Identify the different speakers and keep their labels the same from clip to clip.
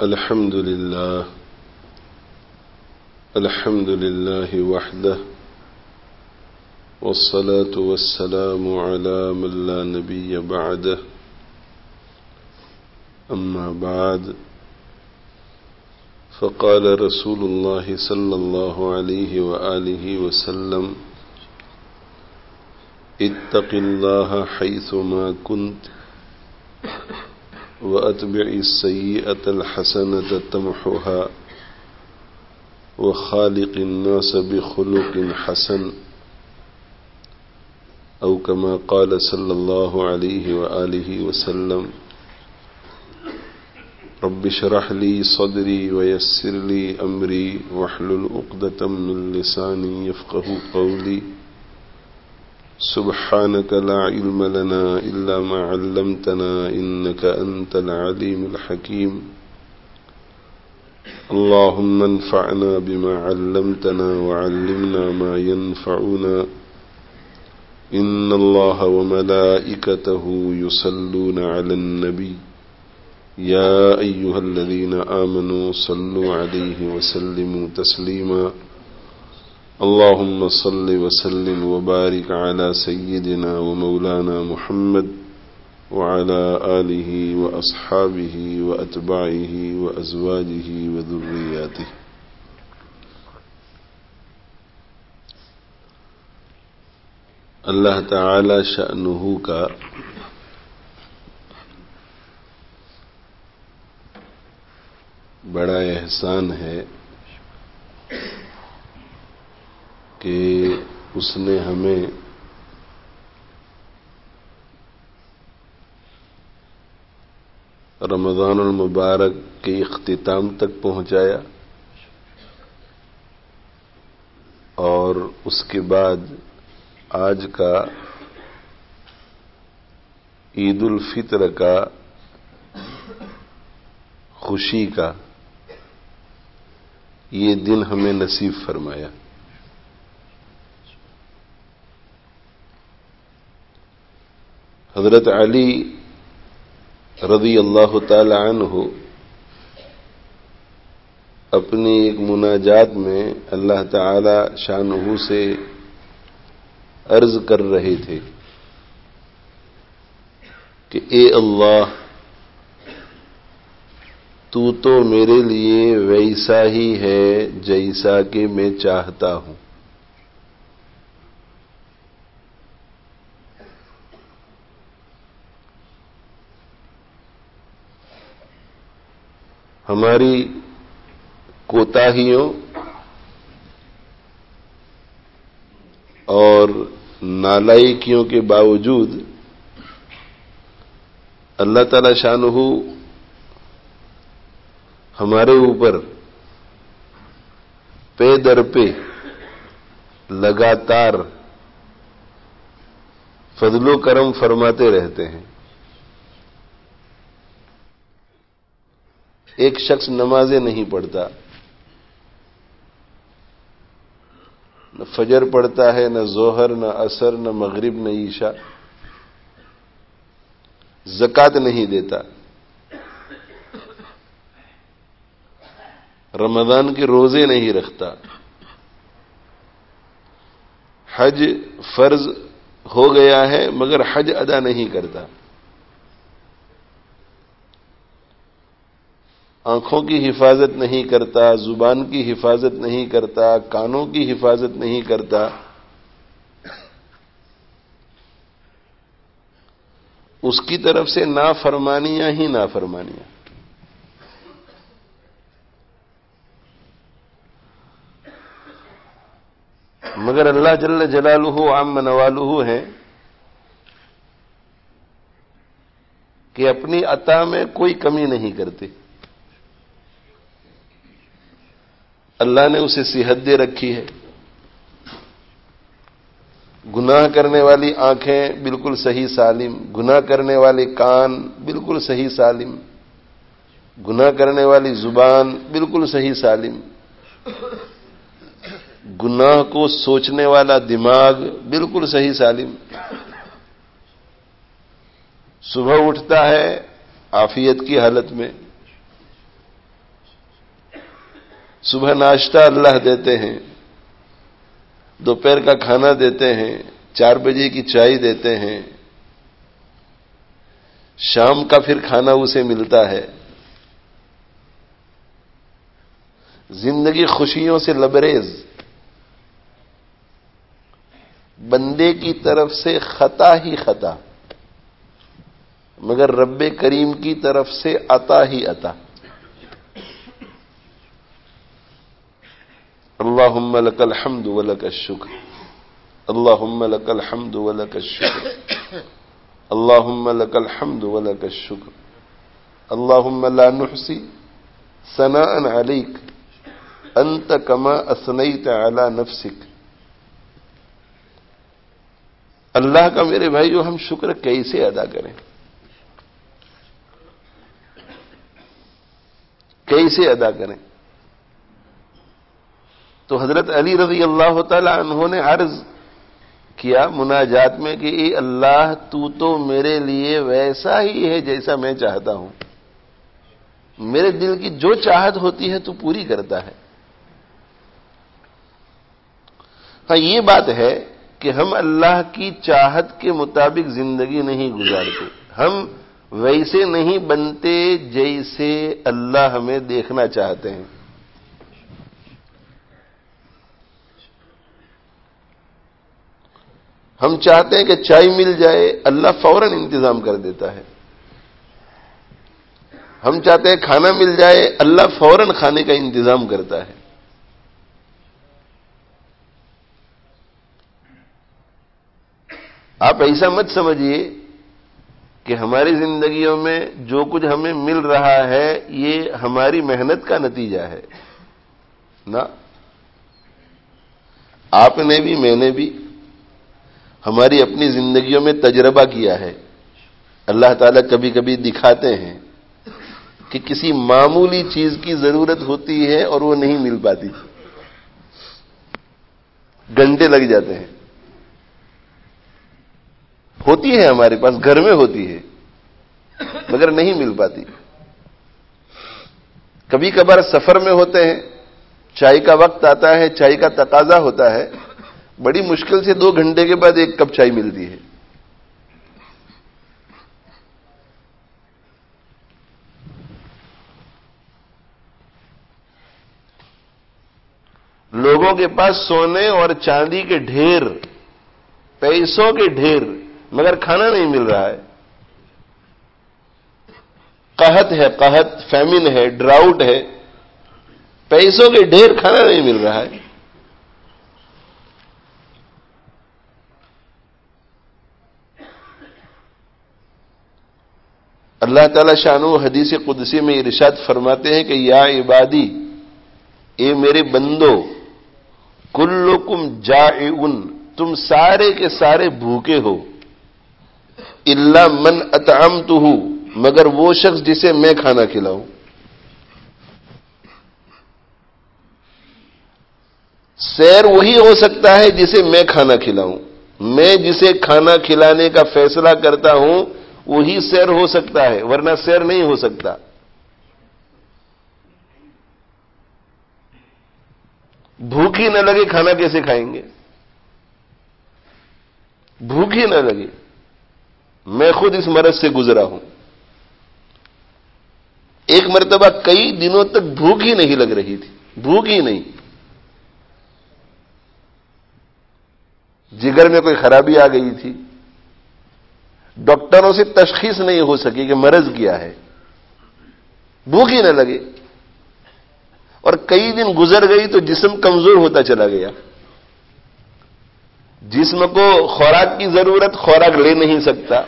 Speaker 1: الحمد لله وحده والصلاة والسلام على من لا نبي بعده أما بعد فقال رسول الله صلى الله عليه وآله وسلم اتق الله حيثما كنت وأتبع السيئة الحسنة تمحها وخالق الناس بخلق حسن أو كما قال صلى الله عليه وآله وسلم رب اشرح لي صدري ويسر لي أمري واحلل عقدة من لساني يفقهوا قولي سبحانك لا علم لنا إلا ما علمتنا إنك أنت العليم الحكيم اللهم انفعنا بما علمتنا وعلمنا ما ينفعنا إن الله وملائكته يصلون على النبي يا أيها الذين آمنوا صلوا عليه وسلموا تسليما اللهم صل وسلم وبارك على سيدنا ومولانا محمد وعلى آله وأصحابه وأتباعه وأزواجه وذرياته. اللہ تعالی شأنہ کا بڑا احسان ہے کہ اس نے ہمیں رمضان المبارک کے اختتام تک پہنچایا اور اس کے بعد آج کا عید الفطر کا خوشی کا یہ دن ہمیں نصیب فرمایا. حضرت علی رضی اللہ تعالی عنہ اپنی ایک مناجات میں اللہ تعالی شانہ سے عرض کر رہے تھے کہ اے اللہ تو تو میرے لیے ویسا ہی ہے جیسا کہ میں چاہتا ہوں. ہماری کوتاہیوں اور نالائکیوں کے باوجود اللہ تعالی شانہ ہمارے اوپر پے در پہ لگاتار فضل و کرم فرماتے رہتے ہیں. ایک شخص نمازیں نہیں پڑھتا، نہ فجر پڑھتا ہے، نہ ظہر، نہ عصر، نہ مغرب، نہ عشاء، زکوٰۃ نہیں دیتا، رمضان کے روزے نہیں رکھتا، حج فرض ہو گیا ہے مگر حج ادا نہیں کرتا، آنکھوں کی حفاظت نہیں کرتا، زبان کی حفاظت نہیں کرتا، کانوں کی حفاظت نہیں کرتا، اس کی طرف سے نافرمانیاں ہی نافرمانیاں. مگر اللہ جل جلالہ عم نوالہ ہے کہ اپنی عطا میں کوئی کمی نہیں کرتے. اللہ نے اسے صحت دے رکھی ہے، گناہ کرنے والی آنکھیں بالکل صحیح سالم، گناہ کرنے والے کان بالکل صحیح سالم، گناہ کرنے والی زبان بالکل صحیح سالم، گناہ کو سوچنے والا دماغ بالکل صحیح سالم. صبح اٹھتا ہے عافیت کی حالت میں، صبح ناشتہ اللہ دیتے ہیں، دوپہر کا کھانا دیتے ہیں، 4 بجے کی چائے دیتے ہیں، شام کا پھر کھانا اسے ملتا ہے. زندگی خوشیوں سے لبریز. بندے کی طرف سے خطا ہی خطا، مگر رب کریم کی طرف سے عطا ہی عطا. اللہم لک الحمد ولک الشکر، اللہم لک الحمد ولک الشکر، اللہم لک الحمد ولک الشکر، اللہم لا نحصی ثناء علیک انت کما اثنیت علی نفسک. اللہ کا میرے بھائیو ہم شکر کیسے ادا کریں؟ کیسے ادا کریں؟ تو حضرت علی رضی اللہ تعالی عنہ نے عرض کیا مناجات میں کہ اے اللہ تو میرے لیے ویسا ہی ہے جیسا میں چاہتا ہوں. میرے دل کی جو چاہت ہوتی ہے تو پوری کرتا ہے. ہاں یہ بات ہے کہ ہم اللہ کی چاہت کے مطابق زندگی نہیں گزارتے، ہم ویسے نہیں بنتے جیسے اللہ ہمیں دیکھنا چاہتے ہیں. ہم چاہتے ہیں کہ چائے مل جائے، اللہ فوراً انتظام کر دیتا ہے. ہم چاہتے ہیں کھانا مل جائے، اللہ فوراً کھانے کا انتظام کرتا ہے. آپ ایسا مت سمجھیے کہ ہماری زندگیوں میں جو کچھ ہمیں مل رہا ہے یہ ہماری محنت کا نتیجہ ہے. نہ، آپ نے بھی میں نے بھی ہماری اپنی زندگیوں میں تجربہ کیا ہے. اللہ تعالیٰ کبھی کبھی دکھاتے ہیں کہ کسی معمولی چیز کی ضرورت ہوتی ہے اور وہ نہیں مل پاتی، گھنٹے لگ جاتے ہیں. ہوتی ہے ہمارے پاس، گھر میں ہوتی ہے مگر نہیں مل پاتی. کبھی کبھار سفر میں ہوتے ہیں، چائے کا وقت آتا ہے، چائے کا تقاضا ہوتا ہے، بڑی مشکل سے 2 گھنٹے کے بعد 1 کپ چائے ملتی ہے. لوگوں کے پاس سونے اور چاندی کے ڈھیر، پیسوں کے ڈھیر، مگر کھانا نہیں مل رہا ہے. قحط ہے، قحط، فیمن ہے، ڈراؤٹ ہے، پیسوں کے ڈھیر، کھانا نہیں مل رہا ہے. اللہ تعالی شانہ حدیث قدسی میں ارشاد فرماتے ہیں کہ یا عبادی، اے میرے بندو، کلکم جائعون، تم سارے کے سارے بھوکے ہو، الا من اطعمتہ، مگر وہ شخص جسے میں کھانا کھلاؤں. سیر وہی ہو سکتا ہے جسے میں کھانا کھلاؤں. میں جسے کھانا کھلانے کا فیصلہ کرتا ہوں وہی سیر ہو سکتا ہے، ورنہ سیر نہیں ہو سکتا. بھوک ہی نہ لگے کھانا کیسے کھائیں گے؟ بھوک ہی نہ لگے. میں خود اس مرض سے گزرا ہوں. ایک مرتبہ کئی دنوں تک بھوک ہی نہیں لگ رہی تھی، بھوک ہی نہیں. جگر میں کوئی خرابی آ گئی تھی، ڈاکٹروں سے تشخیص نہیں ہو سکی کہ مرض کیا ہے، بھوک ہی نہ لگے. اور کئی دن گزر گئی تو جسم کمزور ہوتا چلا گیا. جسم کو خوراک کی ضرورت، خوراک لے نہیں سکتا.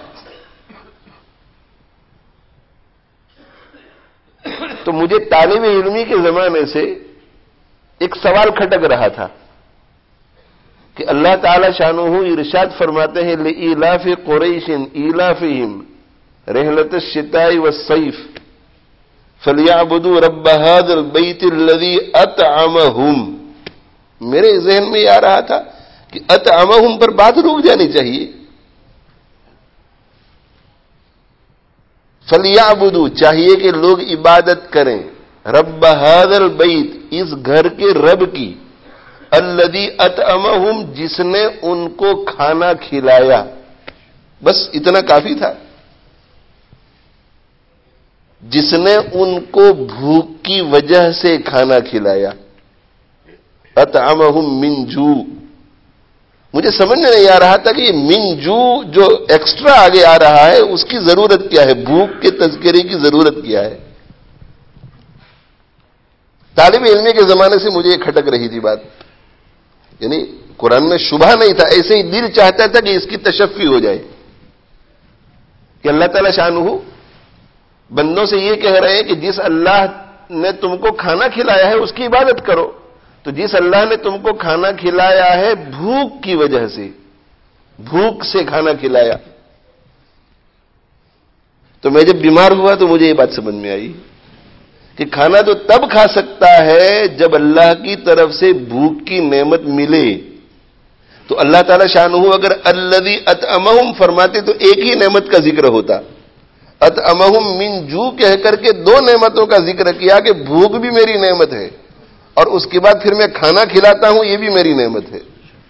Speaker 1: تو مجھے طالب علمی کے زمانے سے ایک سوال کھٹک رہا تھا کہ اللہ تعالی شانہ ارشاد فرماتے ہیں لإیلاف قریش ایلافہم رحلۃ الشتاء والصیف فلیعبدوا رب ھذا البیت الذی اطعمہم. میرے ذہن میں آ رہا تھا کہ اطعمہم پر بات رک جانی چاہیے. فلیعبدوا، چاہیے کہ لوگ عبادت کریں، رب ھذا البیت، اس گھر کے رب کی، الذی اطعمہم، جس نے ان کو کھانا کھلایا. بس اتنا کافی تھا. جس نے ان کو بھوک کی وجہ سے کھانا کھلایا. اطعمہم من جوع. مجھے سمجھ میں نہیں آ رہا تھا کہ یہ من جوع جو ایکسٹرا آگے آ رہا ہے اس کی ضرورت کیا ہے، بھوک کے تذکرے کی ضرورت کیا ہے. طالب علم کے زمانے سے مجھے یہ کھٹک رہی تھی بات. یعنی قرآن میں شبہ نہیں تھا، ایسے ہی دل چاہتا تھا کہ اس کی تشفی ہو جائے کہ اللہ تعالی شانہ بندوں سے یہ کہہ رہے ہیں کہ جس اللہ نے تم کو کھانا کھلایا ہے اس کی عبادت کرو. تو جس اللہ نے تم کو کھانا کھلایا ہے بھوک کی وجہ سے، بھوک سے کھانا کھلایا. تو میں جب بیمار ہوا تو مجھے یہ بات سمجھ میں آئی کہ کھانا تو تب کھا سکتا ہے جب اللہ کی طرف سے بھوک کی نعمت ملے. تو اللہ تعالی شانہ اگر الذی اطعمہم فرماتے تو ایک ہی نعمت کا ذکر ہوتا. اطعمہم من جوع کہہ کر کے دو نعمتوں کا ذکر کیا کہ بھوک بھی میری نعمت ہے اور اس کے بعد پھر میں کھانا کھلاتا ہوں یہ بھی میری نعمت ہے.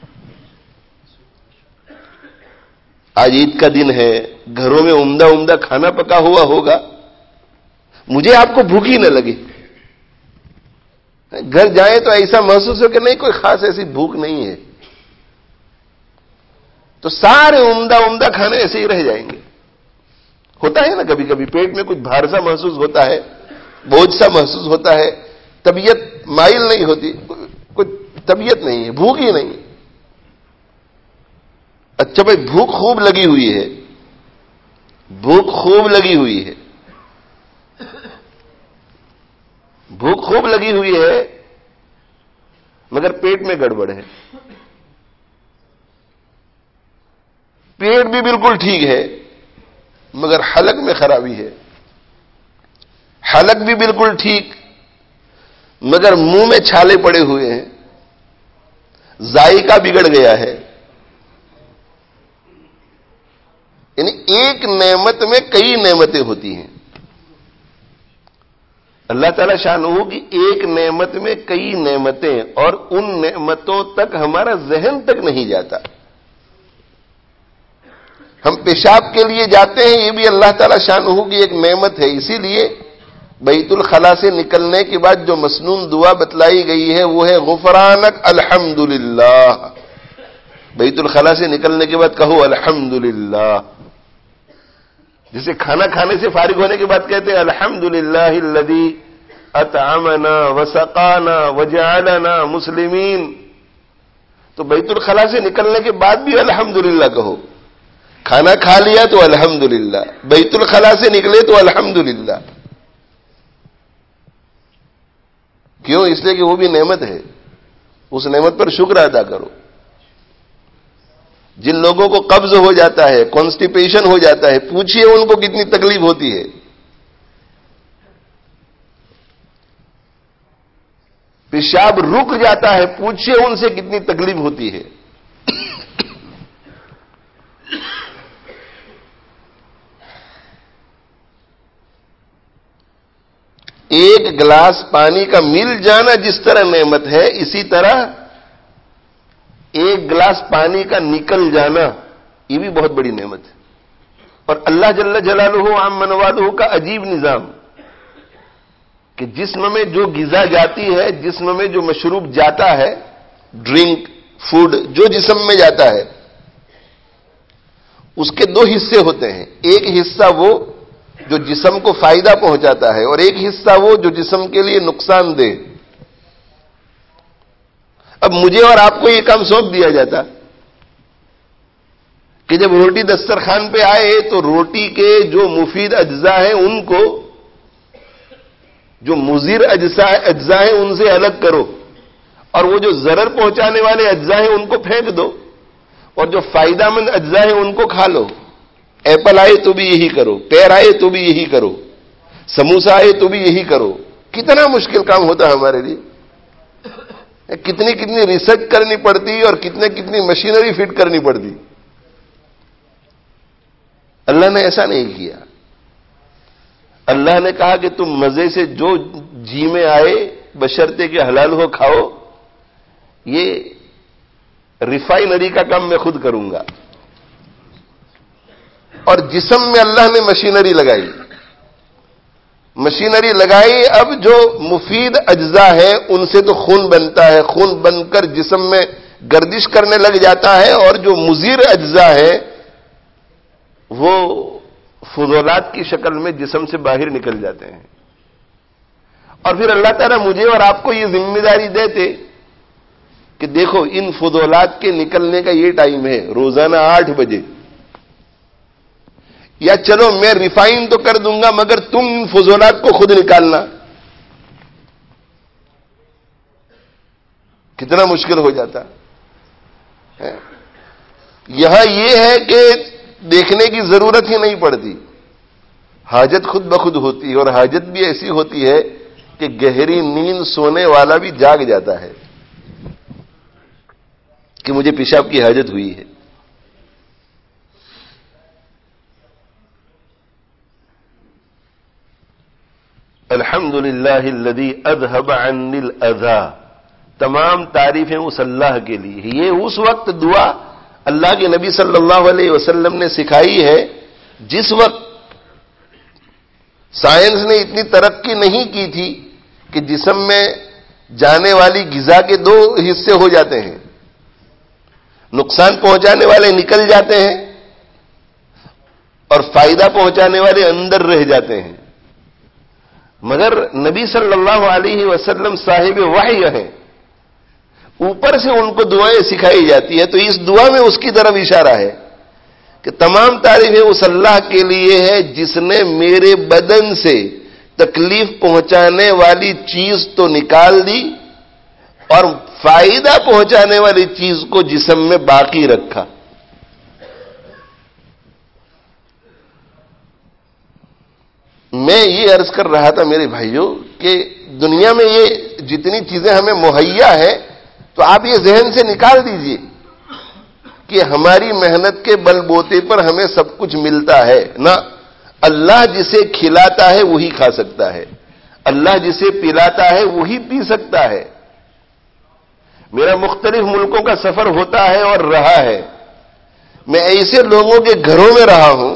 Speaker 1: آج عید کا دن ہے، گھروں میں عمدہ عمدہ کھانا پکا ہوا ہوگا، مجھے آپ کو بھوک ہی نہ لگے. گھر جائیں تو ایسا محسوس ہو کہ نہیں کوئی خاص ایسی بھوک نہیں ہے، تو سارے عمدہ عمدہ کھانے ایسے ہی رہ جائیں گے. ہوتا ہے نا کبھی کبھی پیٹ میں کچھ بھار سا محسوس ہوتا ہے، بوجھ سا محسوس ہوتا ہے، طبیعت مائل نہیں ہوتی، کچھ طبیعت نہیں ہے، بھوک ہی نہیں. اچھا بھائی بھوک خوب لگی ہوئی ہے، بھوک خوب لگی ہوئی ہے، بھوک خوب لگی ہوئی ہے مگر پیٹ میں گڑبڑ ہے. پیٹ بھی بالکل ٹھیک ہے مگر حلق میں خرابی ہے. حلق بھی بالکل ٹھیک مگر منہ میں چھالے پڑے ہوئے ہیں، ذائقہ بگڑ گیا ہے. یعنی ایک نعمت میں کئی نعمتیں ہوتی ہیں. اللہ تعالی شانہ کی ایک نعمت میں کئی نعمتیں، اور ان نعمتوں تک ہمارا ذہن تک نہیں جاتا. ہم پیشاب کے لیے جاتے ہیں، یہ بھی اللہ تعالی شانہ کی ایک نعمت ہے. اسی لیے بیت الخلا سے نکلنے کے بعد جو مسنون دعا بتلائی گئی ہے وہ ہے غفرانک الحمدللہ. بیت الخلا سے نکلنے کے بعد کہو الحمدللہ. جسے کھانا کھانے سے فارغ ہونے کے بعد کہتے ہیں الحمدللہ الذی اطعمنا وسقانا وجعلنا مسلمین. تو بیت الخلا سے نکلنے کے بعد بھی الحمدللہ کہو. کھانا کھا لیا تو الحمدللہ، بیت الخلا سے نکلے تو الحمدللہ. کیوں؟ اس لیے کہ وہ بھی نعمت ہے، اس نعمت پر شکر ادا کرو. جن لوگوں کو قبض ہو جاتا ہے، کانسٹیپیشن ہو جاتا ہے، پوچھئے ان کو کتنی تکلیف ہوتی ہے. پیشاب رک جاتا ہے، پوچھئے ان سے کتنی تکلیف ہوتی ہے. ایک گلاس پانی کا مل جانا جس طرح نعمت ہے، اسی طرح ایک گلاس پانی کا نکل جانا یہ بھی بہت بڑی نعمت ہے. اور اللہ جل جلالہ عم نوالہ کا عجیب نظام کہ جسم میں جو غذا جاتی ہے، جسم میں جو مشروب جاتا ہے، ڈرنک فوڈ جو جسم میں جاتا ہے، اس کے دو حصے ہوتے ہیں. ایک حصہ وہ جو جسم کو فائدہ پہنچاتا ہے اور ایک حصہ وہ جو جسم کے لیے نقصان دہ. اب مجھے اور آپ کو یہ کام سونپ دیا جاتا کہ جب روٹی دسترخوان پہ آئے تو روٹی کے جو مفید اجزاء ہیں ان کو، جو مضر اجزاء ہیں ان سے الگ کرو، اور وہ جو ضرر پہنچانے والے اجزاء ہیں ان کو پھینک دو، اور جو فائدہ مند اجزاء ہیں ان کو کھا لو. ایپل آئے تو بھی یہی کرو، پیر آئے تو بھی یہی کرو، سموسا آئے تو بھی یہی کرو. کتنا مشکل کام ہوتا ہے ہمارے لیے. کتنی کتنی ریسرچ کرنی پڑتی اور کتنی مشینری فٹ کرنی پڑتی. اللہ نے ایسا نہیں کیا. اللہ نے کہا کہ تم مزے سے جو جی میں آئے بشرطے کہ حلال ہو کھاؤ، یہ ریفائنری کا کام میں خود کروں گا. اور جسم میں اللہ نے مشینری لگائی، اب جو مفید اجزاء ہیں ان سے تو خون بنتا ہے، خون بن کر جسم میں گردش کرنے لگ جاتا ہے، اور جو مضر اجزاء ہیں وہ فضولات کی شکل میں جسم سے باہر نکل جاتے ہیں. اور پھر اللہ تعالیٰ مجھے اور آپ کو یہ ذمہ داری دیتے کہ دیکھو ان فضولات کے نکلنے کا یہ ٹائم ہے، روزانہ 8 بجے، یا چلو میں ریفائن تو کر دوں گا مگر تم ان فضولات کو خود نکالنا. کتنا مشکل ہو جاتا ہے. یہاں یہ ہے کہ دیکھنے کی ضرورت ہی نہیں پڑتی، حاجت خود بخود ہوتی ہے، اور حاجت بھی ایسی ہوتی ہے کہ گہری نیند سونے والا بھی جاگ جاتا ہے کہ مجھے پیشاب کی حاجت ہوئی ہے. الحمدللہ الذی اذہب عنی الاذی، تمام تعریفیں اس اللہ کے لیے. یہ اس وقت دعا اللہ کے نبی صلی اللہ علیہ وسلم نے سکھائی ہے جس وقت سائنس نے اتنی ترقی نہیں کی تھی کہ جسم میں جانے والی غذا کے 2 حصے ہو جاتے ہیں، نقصان پہنچانے والے نکل جاتے ہیں اور فائدہ پہنچانے والے اندر رہ جاتے ہیں. مگر نبی صلی اللہ علیہ وسلم صاحب وحی ہیں، اوپر سے ان کو دعائیں سکھائی جاتی ہے. تو اس دعا میں اس کی طرف اشارہ ہے کہ تمام تعریفیں اس اللہ کے لیے ہے جس نے میرے بدن سے تکلیف پہنچانے والی چیز تو نکال دی اور فائدہ پہنچانے والی چیز کو جسم میں باقی رکھا. میں یہ عرض کر رہا تھا میرے بھائیوں کہ دنیا میں یہ جتنی چیزیں ہمیں مہیا ہے تو آپ یہ ذہن سے نکال دیجئے کہ ہماری محنت کے بل بوتے پر ہمیں سب کچھ ملتا ہے. نہ، اللہ جسے کھلاتا ہے وہی کھا سکتا ہے، اللہ جسے پلاتا ہے وہی پی سکتا ہے. میرا مختلف ملکوں کا سفر ہوتا ہے اور رہا ہے، میں ایسے لوگوں کے گھروں میں رہا ہوں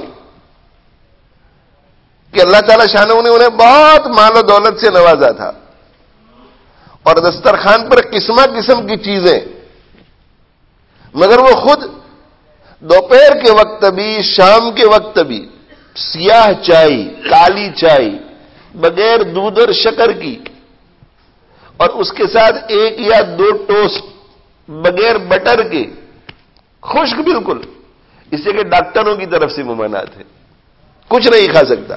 Speaker 1: کہ اللہ تعالی شانہ نے انہیں بہت مال و دولت سے نوازا تھا، اور دسترخوان پر قسم قسم کی چیزیں، مگر وہ خود دوپہر کے وقت بھی شام کے وقت بھی سیاہ چائے، کالی چائے بغیر دودھ اور شکر کی، اور اس کے ساتھ 1 یا 2 ٹوسٹ بغیر بٹر کے، خشک بالکل، اس سے کہ ڈاکٹروں کی طرف سے ممانعت ہے، کچھ نہیں کھا سکتا.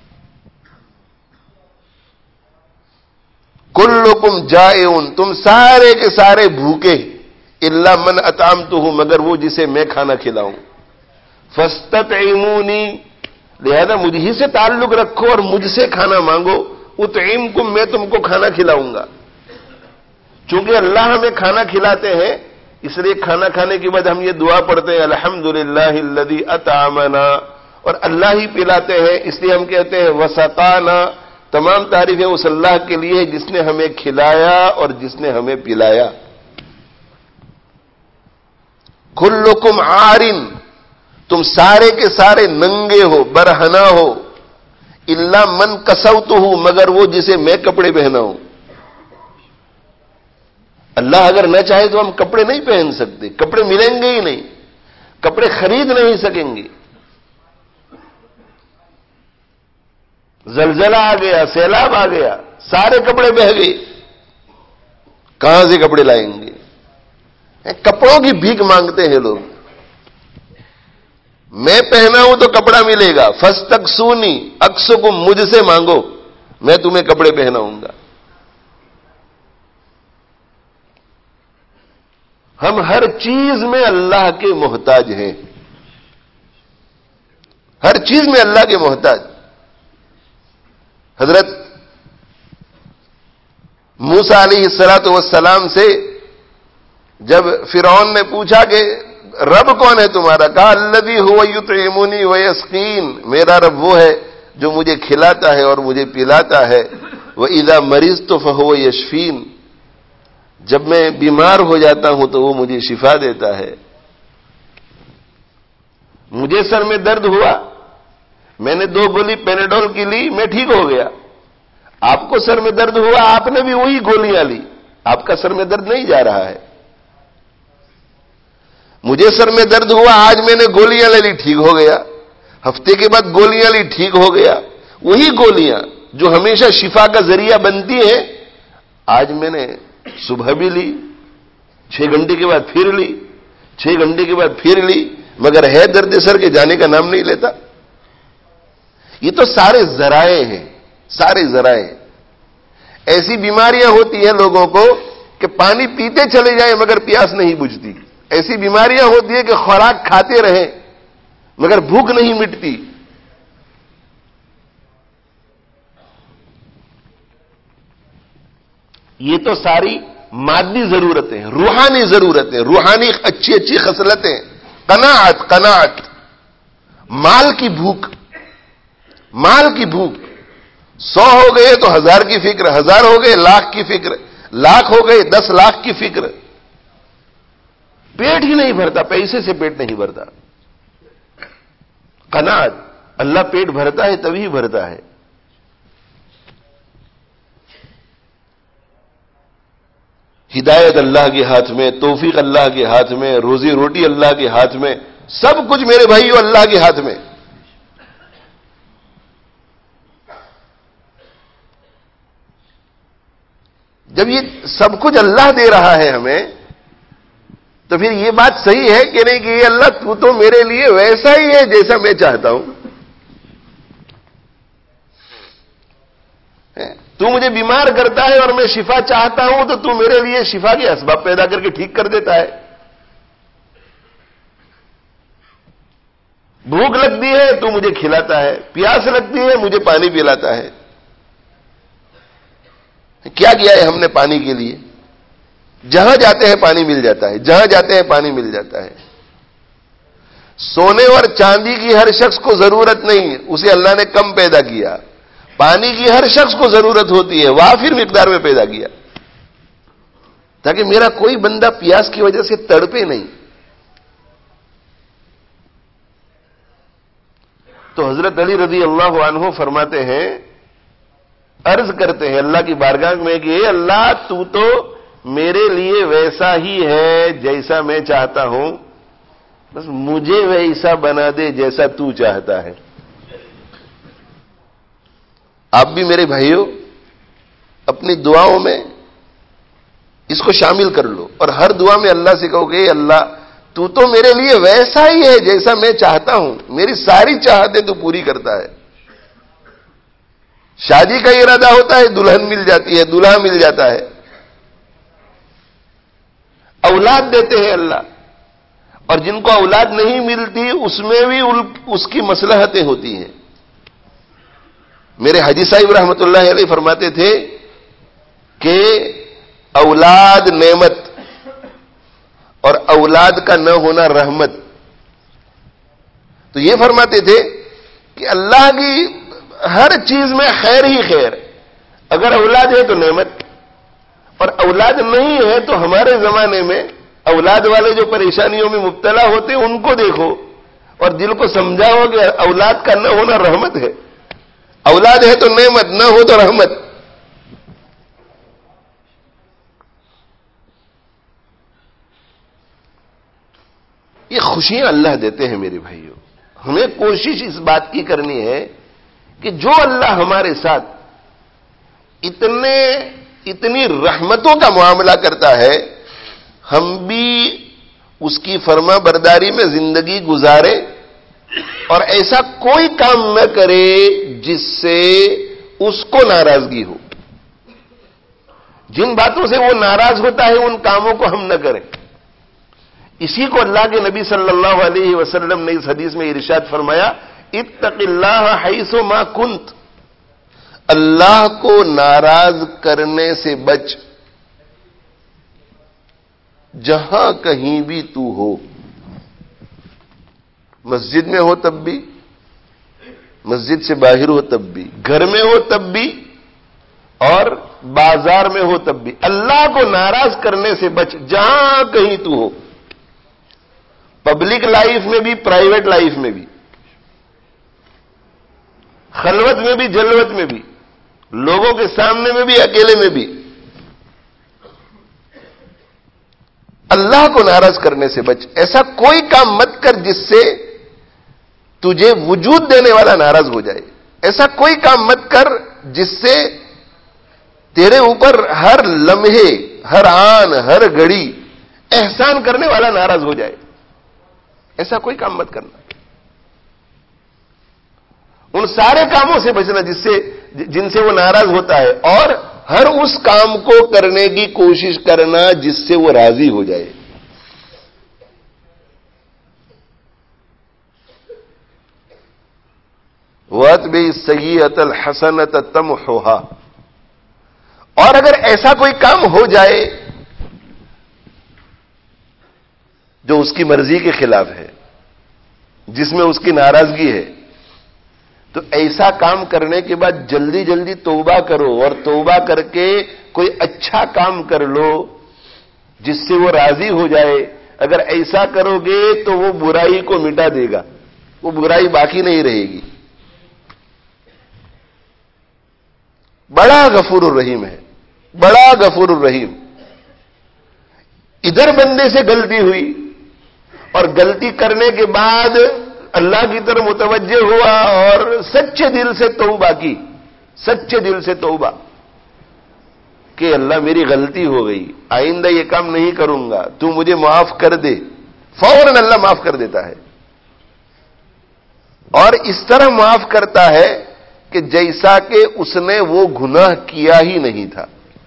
Speaker 1: کلکم جائعون، تم سارے کے سارے بھوکے، الا من اطعمتہ، مگر وہ جسے میں کھانا کھلاؤں. فاستطعمونی، لہذا مجھ ہی سے تعلق رکھو اور مجھ سے کھانا مانگو. اطعمکم، میں تم کو کھانا کھلاؤں گا. چونکہ اللہ ہمیں کھانا کھلاتے ہیں اس لیے کھانا کھانے کے بعد ہم یہ دعا پڑھتے ہیں الحمدللہ الذی اطعمنا، اور اللہ ہی پلاتے ہیں اس لیے ہم کہتے ہیں وسقانا. تمام تعریفیں اس اللہ کے لیے جس نے ہمیں کھلایا اور جس نے ہمیں پلایا. کلکم عارن، تم سارے کے سارے ننگے ہو، برہنہ ہو. الا من کسوتہ، مگر وہ جسے میں کپڑے پہناؤں. اللہ اگر نہ چاہے تو ہم کپڑے نہیں پہن سکتے، کپڑے ملیں گے ہی نہیں، کپڑے خرید نہیں سکیں گے. زلزلہ آ گیا، سیلاب آ گیا، سارے کپڑے بہہ گئے، کہاں سے کپڑے لائیں گے؟ کپڑوں کی بھیک مانگتے ہیں لوگ. میں پہنا ہوں تو کپڑا ملے گا. فاستکسونی اکسکم، مجھ سے مانگو میں تمہیں کپڑے پہناؤں گا. ہم ہر چیز میں اللہ کے محتاج ہیں، ہر چیز میں اللہ کے محتاج. حضرت موسیٰ علیہ السلام سے جب فرعون نے پوچھا کہ رب کون ہے تمہارا، کہا الذی هو یطعمنی ویسقین، میرا رب وہ ہے جو مجھے کھلاتا ہے اور مجھے پلاتا ہے. وَإِذَا مَرِضْتُ فَهُوَ يَشْفِينِ، جب میں بیمار ہو جاتا ہوں تو وہ مجھے شفا دیتا ہے. مجھے سر میں درد ہوا، میں نے 2 گولی پیناڈول کی لی، میں ٹھیک ہو گیا. آپ کو سر میں درد ہوا، آپ نے بھی وہی گولیاں لی، آپ کا سر میں درد نہیں جا رہا ہے. مجھے سر میں درد ہوا، آج میں نے گولیاں لے لی، ٹھیک ہو گیا. ہفتے کے بعد گولیاں لی، ٹھیک ہو گیا. وہی گولیاں جو ہمیشہ شفا کا ذریعہ بنتی ہیں، آج میں نے صبح بھی لی، 6 گھنٹے کے بعد پھر لی، 6 گھنٹے کے بعد پھر لی، مگر ہے درد سر کے جانے کا نام نہیں لیتا. یہ تو سارے ذرائع ہیں، سارے ذرائع. ایسی بیماریاں ہوتی ہیں لوگوں کو کہ پانی پیتے چلے جائیں مگر پیاس نہیں بجھتی. ایسی بیماریاں ہوتی ہیں کہ خوراک کھاتے رہیں مگر بھوک نہیں مٹتی. یہ تو ساری مادی ضرورتیں، روحانی ضرورتیں، روحانی اچھی اچھی خصلتیں. قناعت، مال کی بھوک، مال کی بھوک. 100 ہو گئے تو 1000 کی فکر، 1000 ہو گئے لاکھ کی فکر، لاکھ ہو گئے 10 لاکھ کی فکر. پیٹ ہی نہیں بھرتا، پیسے سے پیٹ نہیں بھرتا. قناعت، اللہ پیٹ بھرتا ہے تبھی بھرتا ہے. ہدایت اللہ کے ہاتھ میں، توفیق اللہ کے ہاتھ میں، روزی روٹی اللہ کے ہاتھ میں، سب کچھ میرے بھائیو اللہ کے ہاتھ میں. جب یہ سب کچھ اللہ دے رہا ہے ہمیں، تو پھر یہ بات صحیح ہے کہ نہیں کہ یہ اللہ تو میرے لیے ویسا ہی ہے جیسا میں چاہتا ہوں. تو مجھے بیمار کرتا ہے اور میں شفا چاہتا ہوں تو میرے لیے شفا کے اسباب پیدا کر کے ٹھیک کر دیتا ہے. بھوک لگتی ہے تو مجھے کھلاتا ہے، پیاس لگتی ہے مجھے پانی پلاتا ہے. کیا کیا ہے ہم نے پانی کے لیے؟ جہاں جاتے ہیں پانی مل جاتا ہے، جہاں جاتے ہیں پانی مل جاتا ہے. سونے اور چاندی کی ہر شخص کو ضرورت نہیں، اسے اللہ نے کم پیدا کیا. پانی کی ہر شخص کو ضرورت ہوتی ہے، وافر مقدار میں پیدا کیا تاکہ میرا کوئی بندہ پیاس کی وجہ سے تڑپے نہیں. تو حضرت علی رضی اللہ عنہ فرماتے ہیں، عرض کرتے ہیں اللہ کی بارگاہ میں کہ اے اللہ تو میرے لیے ویسا ہی ہے جیسا میں چاہتا ہوں، بس مجھے ویسا بنا دے جیسا تو چاہتا ہے. آپ بھی میرے بھائیوں اپنی دعاؤں میں اس کو شامل کر لو اور ہر دعا میں اللہ سے کہو کہ اے اللہ تو میرے لیے ویسا ہی ہے جیسا میں چاہتا ہوں، میری ساری چاہتیں تو پوری کرتا ہے. شادی کا ارادہ ہوتا ہے، دلہن مل جاتی ہے، دولہا مل جاتا ہے. اولاد دیتے ہیں اللہ، اور جن کو اولاد نہیں ملتی اس میں بھی اس کی مصلحتیں ہوتی ہیں. میرے حاجی صاحب رحمت اللہ علیہ فرماتے تھے کہ اولاد نعمت اور اولاد کا نہ ہونا رحمت. تو یہ فرماتے تھے کہ اللہ کی ہر چیز میں خیر ہی خیر. اگر اولاد ہے تو نعمت، اور اولاد نہیں ہے تو ہمارے زمانے میں اولاد والے جو پریشانیوں میں مبتلا ہوتے ہیں ان کو دیکھو اور دل کو سمجھاؤ کہ اولاد کا نہ ہونا رحمت ہے. اولاد ہے تو نعمت، نہ ہو تو رحمت. یہ خوشیاں اللہ دیتے ہیں میرے بھائیوں. ہمیں کوشش اس بات کی کرنی ہے کہ جو اللہ ہمارے ساتھ اتنی رحمتوں کا معاملہ کرتا ہے، ہم بھی اس کی فرما برداری میں زندگی گزارے اور ایسا کوئی کام نہ کرے جس سے اس کو ناراضگی ہو. جن باتوں سے وہ ناراض ہوتا ہے ان کاموں کو ہم نہ کریں. اسی کو اللہ کے نبی صلی اللہ علیہ وسلم نے اس حدیث میں ارشاد فرمایا، اتق اللہ حیث ما کنت. اللہ کو ناراض کرنے سے بچ جہاں کہیں بھی تو ہو. مسجد میں ہو تب بھی، مسجد سے باہر ہو تب بھی، گھر میں ہو تب بھی، اور بازار میں ہو تب بھی اللہ کو ناراض کرنے سے بچ. جہاں کہیں تو ہو، پبلک لائف میں بھی، پرائیویٹ لائف میں بھی، خلوت میں بھی، جلوت میں بھی، لوگوں کے سامنے میں بھی، اکیلے میں بھی، اللہ کو ناراض کرنے سے بچ. ایسا کوئی کام مت کر جس سے تجھے وجود دینے والا ناراض ہو جائے. ایسا کوئی کام مت کر جس سے تیرے اوپر ہر لمحے، ہر آن، ہر گھڑی احسان کرنے والا ناراض ہو جائے. ایسا کوئی کام مت کرنا. ان سارے کاموں سے بچنا جن سے وہ ناراض ہوتا ہے، اور ہر اس کام کو کرنے کی کوشش کرنا جس سے وہ راضی ہو جائے. وَأَتْبِعِ السَّيِّئَةَ الْحَسَنَةَ تَمْحُهَا. اور اگر ایسا کوئی کام ہو جائے جو اس کی مرضی کے خلاف ہے، جس میں اس کی ناراضگی ہے، تو ایسا کام کرنے کے بعد جلدی جلدی توبہ کرو، اور توبہ کر کے کوئی اچھا کام کر لو جس سے وہ راضی ہو جائے. اگر ایسا کرو گے تو وہ برائی کو مٹا دے گا، وہ برائی باقی نہیں رہے گی. بڑا غفور الرحیم ہے، بڑا غفور الرحیم. ادھر بندے سے غلطی ہوئی، اور غلطی کرنے کے بعد اللہ کی طرف متوجہ ہوا اور سچے دل سے توبہ کی، سچے دل سے توبہ کہ اللہ میری غلطی ہو گئی، آئندہ یہ کام نہیں کروں گا، تو مجھے معاف کر دے. فوراً اللہ معاف کر دیتا ہے، اور اس طرح معاف کرتا ہے کہ جیسا کہ اس نے وہ گناہ کیا ہی نہیں تھا.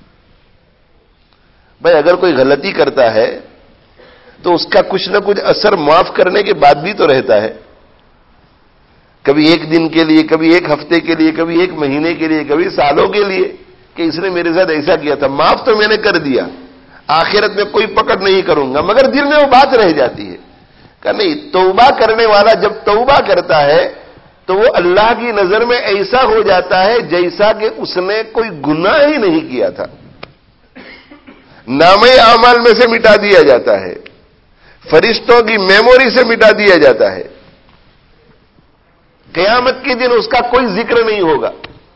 Speaker 1: بھائی اگر کوئی غلطی کرتا ہے تو اس کا کچھ نہ کچھ اثر معاف کرنے کے بعد بھی تو رہتا ہے. کبھی ایک دن کے لیے، کبھی ایک ہفتے کے لیے، کبھی ایک مہینے کے لیے، کبھی سالوں کے لیے، کہ اس نے میرے ساتھ ایسا کیا تھا. معاف تو میں نے کر دیا، آخرت میں کوئی پکڑ نہیں کروں گا، مگر دل میں وہ بات رہ جاتی ہے کہ نہیں. توبہ کرنے والا جب توبہ کرتا ہے تو وہ اللہ کی نظر میں ایسا ہو جاتا ہے جیسا کہ اس نے کوئی گناہ ہی نہیں کیا تھا. نامہ اعمال میں سے مٹا دیا جاتا ہے، فرشتوں کی میموری سے مٹا دیا جاتا ہے. قیامت کے دن اس کا کوئی ذکر نہیں ہوگا.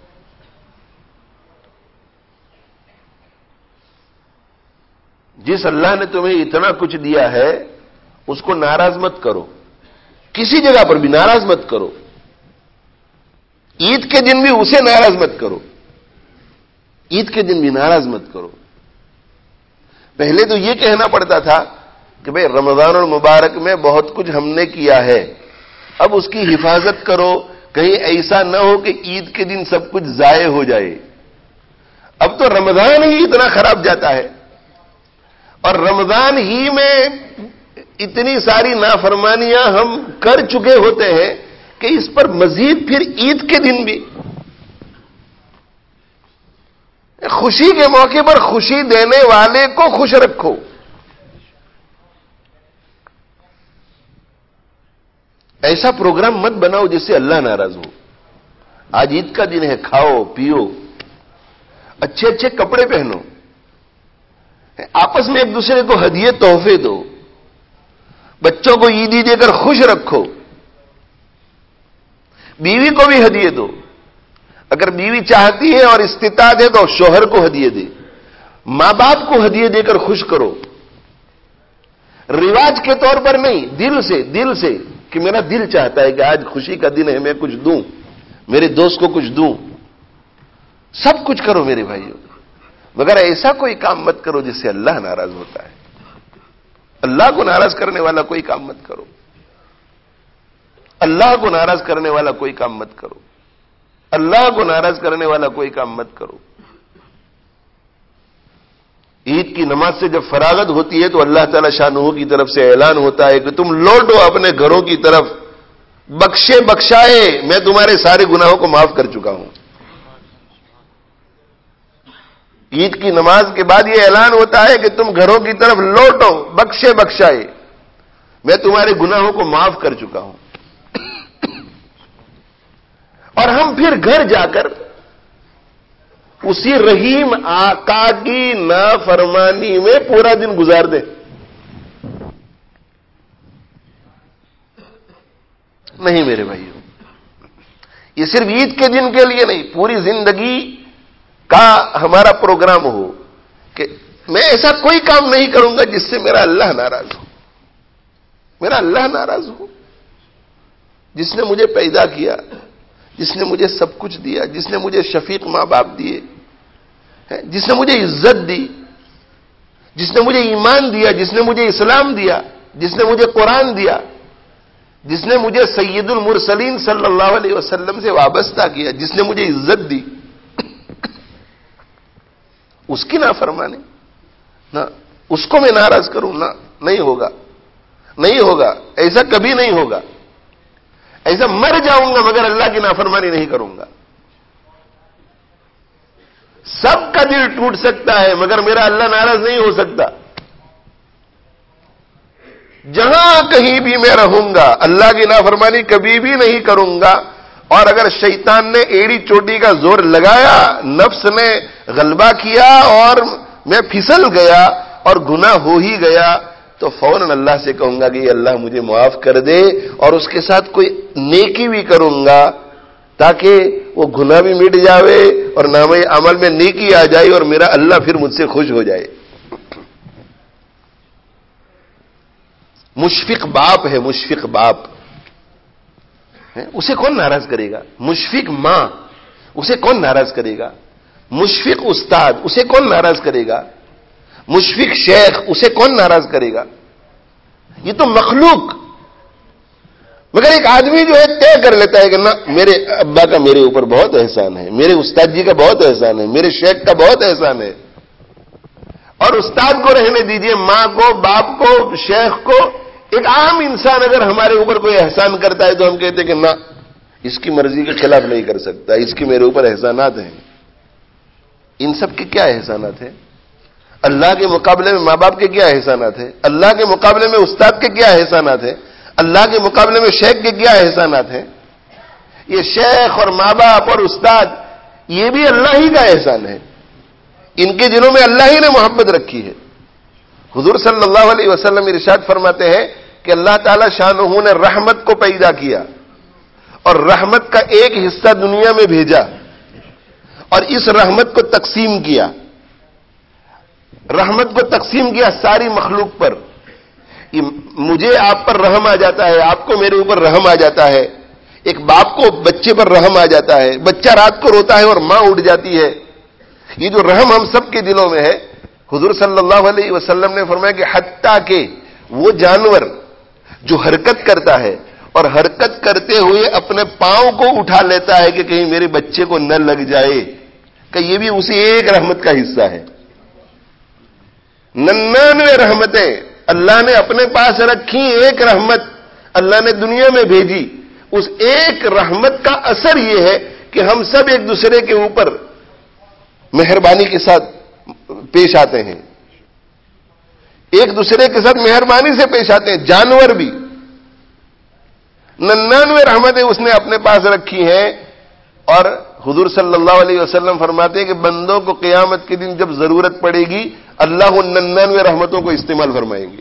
Speaker 1: جس اللہ نے تمہیں اتنا کچھ دیا ہے اس کو ناراض مت کرو، کسی جگہ پر بھی ناراض مت کرو. عید کے دن بھی اسے ناراض مت کرو، عید کے دن بھی ناراض مت کرو. پہلے تو یہ کہنا پڑتا تھا کہ بھئی رمضان المبارک میں بہت کچھ ہم نے کیا ہے، اب اس کی حفاظت کرو، کہیں ایسا نہ ہو کہ عید کے دن سب کچھ ضائع ہو جائے. اب تو رمضان ہی اتنا خراب جاتا ہے، اور رمضان ہی میں اتنی ساری نافرمانیاں ہم کر چکے ہوتے ہیں کہ اس پر مزید پھر عید کے دن بھی. خوشی کے موقع پر خوشی دینے والے کو خوش رکھو. ایسا پروگرام مت بناؤ جس سے اللہ ناراض ہو. آج عید کا دن ہے، کھاؤ پیو، اچھے اچھے کپڑے پہنو، آپس میں ایک دوسرے کو ہدیے تحفے دو، بچوں کو عیدی دے کر خوش رکھو، بیوی کو بھی ہدیے دو. اگر بیوی چاہتی ہے اور استطاعت ہے تو شوہر کو ہدیے دے، ماں باپ کو ہدیے دے کر خوش کرو. رواج کے طور پر نہیں، دل سے کہ میرا دل چاہتا ہے کہ آج خوشی کا دن ہے، میں کچھ دوں، میرے دوست کو کچھ دوں. سب کچھ کرو میرے بھائیوں، مگر ایسا کوئی کام مت کرو جس سے اللہ ناراض ہوتا ہے. اللہ کو ناراض کرنے والا کوئی کام مت کرو، اللہ کو ناراض کرنے والا کوئی کام مت کرو، اللہ کو ناراض کرنے والا کوئی کام مت کرو. عید کی نماز سے جب فراغت ہوتی ہے تو اللہ تعالی شانہ کی طرف سے اعلان ہوتا ہے کہ تم لوٹو اپنے گھروں کی طرف، بخشے بخشائے، میں تمہارے سارے گناہوں کو معاف کر چکا ہوں. عید کی نماز کے بعد یہ اعلان ہوتا ہے کہ تم گھروں کی طرف لوٹو، بخشے بخشائے، میں تمہارے گناہوں کو معاف کر چکا ہوں. اور ہم پھر گھر جا کر اسی رحیم آقا کی نافرمانی میں پورا دن گزار دیں. نہیں میرے بھائیو، یہ صرف عید کے دن کے لیے نہیں، پوری زندگی کا ہمارا پروگرام ہو کہ میں ایسا کوئی کام نہیں کروں گا جس سے میرا اللہ ناراض ہو. میرا اللہ ناراض ہو، جس نے مجھے پیدا کیا، جس نے مجھے سب کچھ دیا، جس نے مجھے شفیق ماں باپ دیے، جس نے مجھے عزت دی، جس نے مجھے ایمان دیا، جس نے مجھے اسلام دیا، جس نے مجھے قرآن دیا، جس نے مجھے سید المرسلین صلی اللہ علیہ وسلم سے وابستہ کیا، جس نے مجھے عزت دی، اس کی نافرمانی نہ اس کو میں ناراض کروں نہ، نہیں ہوگا، نہیں ہوگا، ایسا کبھی نہیں ہوگا. ایسا مر جاؤں گا مگر اللہ کی نافرمانی نہیں کروں گا. سب کا دل ٹوٹ سکتا ہے مگر میرا اللہ ناراض نہیں ہو سکتا. جہاں کہیں بھی میں رہوں گا اللہ کی نافرمانی کبھی بھی نہیں کروں گا. اور اگر شیطان نے ایڑی چوٹی کا زور لگایا، نفس نے غلبہ کیا اور میں پھسل گیا اور گناہ ہو ہی گیا، تو فوراً اللہ سے کہوں گا کہ اللہ مجھے معاف کر دے، اور اس کے ساتھ کوئی نیکی بھی کروں گا تاکہ وہ گناہ بھی مٹ جاوے اور نامہ عمل میں نیکی آ جائے اور میرا اللہ پھر مجھ سے خوش ہو جائے. مشفق باپ ہے، مشفق باپ، اسے کون ناراض کرے گا؟ مشفق ماں، اسے کون ناراض کرے گا؟ مشفق استاد، اسے کون ناراض کرے گا؟ مشفق شیخ، اسے کون ناراض کرے گا؟ یہ تو مخلوق. مگر ایک آدمی جو ہے طے کر لیتا ہے کہ نہ، میرے ابا کا میرے اوپر بہت احسان ہے، میرے استاد جی کا بہت احسان ہے، میرے شیخ کا بہت احسان ہے. اور استاد کو رہنے دیجئے، ماں کو، باپ کو، شیخ کو، ایک عام انسان اگر ہمارے اوپر کوئی احسان کرتا ہے تو ہم کہتے ہیں کہ نہ، اس کی مرضی کے خلاف نہیں کر سکتا، اس کی میرے اوپر احسانات ہیں. ان سب کے کیا احسانات ہیں؟ اللہ کے مقابلے میں ماں باپ کے کیا احسانات ہیں؟ اللہ کے مقابلے میں استاد کے کیا احسانات ہیں؟ اللہ کے مقابلے میں شیخ کے کیا احسانات ہیں؟ یہ شیخ اور ماں باپ اور استاد، یہ بھی اللہ ہی کا احسان ہے. ان کے دلوں میں اللہ ہی نے محبت رکھی ہے. حضور صلی اللہ علیہ وسلم ارشاد فرماتے ہیں کہ اللہ تعالی شانہ نے رحمت کو پیدا کیا اور رحمت کا ایک حصہ دنیا میں بھیجا اور اس رحمت کو تقسیم کیا. رحمت کو تقسیم کیا ساری مخلوق پر. مجھے آپ پر رحم آ جاتا ہے، آپ کو میرے اوپر رحم آ جاتا ہے. ایک باپ کو بچے پر رحم آ جاتا ہے، بچہ رات کو روتا ہے اور ماں اٹھ جاتی ہے. یہ جو رحم ہم سب کے دلوں میں ہے، حضور صلی اللہ علیہ وسلم نے فرمایا کہ حتیٰ کہ وہ جانور جو حرکت کرتا ہے اور حرکت کرتے ہوئے اپنے پاؤں کو اٹھا لیتا ہے کہ کہیں میرے بچے کو نہ لگ جائے، کہ یہ بھی اسی ایک رحمت کا حصہ ہے. 99 رحمتیں اللہ نے اپنے پاس رکھی، ایک رحمت اللہ نے دنیا میں بھیجی. اس ایک رحمت کا اثر یہ ہے کہ ہم سب ایک دوسرے کے اوپر مہربانی کے ساتھ پیش آتے ہیں، ایک دوسرے کے ساتھ مہربانی سے پیش آتے ہیں. جانور بھی 99 رحمتیں اس نے اپنے پاس رکھی ہیں. اور حضور صلی اللہ علیہ وسلم فرماتے ہیں کہ بندوں کو قیامت کے دن جب ضرورت پڑے گی اللہ ان 99 رحمتوں کو استعمال فرمائیں گے.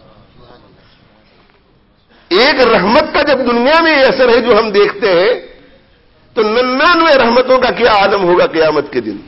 Speaker 1: ایک رحمت کا جب دنیا میں یہ اثر ہے جو ہم دیکھتے ہیں، تو 99 رحمتوں کا کیا عالم ہوگا قیامت کے دن.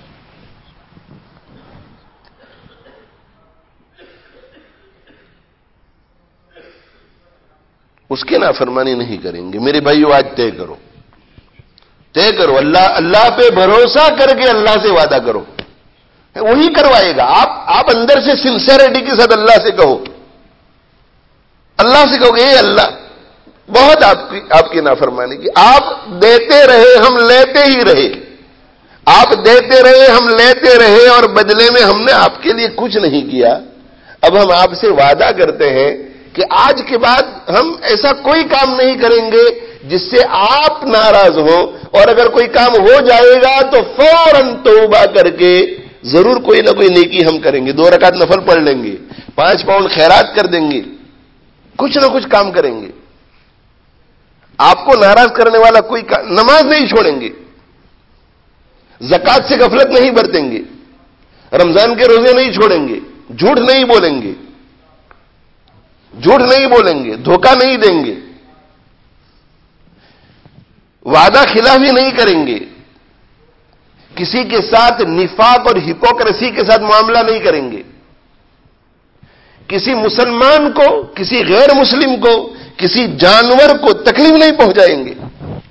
Speaker 1: اس کی نافرمانی نہیں کریں گے. میرے بھائیو، آج طے کرو، طے کرو. اللہ پہ بھروسہ کر کے اللہ سے وعدہ کرو، وہی کروائے گا. آپ اندر سے سنسیریٹی کے ساتھ اللہ سے کہو، اللہ سے کہو کہ اے اللہ، بہت آپ کی نافرمانی کی. آپ دیتے رہے، ہم لیتے ہی رہے. آپ دیتے رہے، ہم لیتے رہے، اور بدلے میں ہم نے آپ کے لیے کچھ نہیں کیا. اب ہم آپ سے وعدہ کرتے ہیں کہ آج کے بعد ہم ایسا کوئی کام نہیں کریں گے جس سے آپ ناراض ہو، اور اگر کوئی کام ہو جائے گا تو فوراً توبہ کر کے ضرور کوئی نہ کوئی نیکی ہم کریں گے. 2 رکعت نفل پڑھ لیں گے، 5 پاؤنڈ خیرات کر دیں گے، کچھ نہ کچھ کام کریں گے. آپ کو ناراض کرنے والا کوئی نماز نہیں چھوڑیں گے، زکات سے غفلت نہیں برتیں گے, رمضان کے روزے نہیں چھوڑیں گے, جھوٹ نہیں بولیں گے, دھوکہ نہیں دیں گے, وعدہ خلافی نہیں کریں گے, کسی کے ساتھ نفاق اور ہپوکریسی کے ساتھ معاملہ نہیں کریں گے, کسی مسلمان کو, کسی غیر مسلم کو, کسی جانور کو تکلیف نہیں پہنچائیں گے,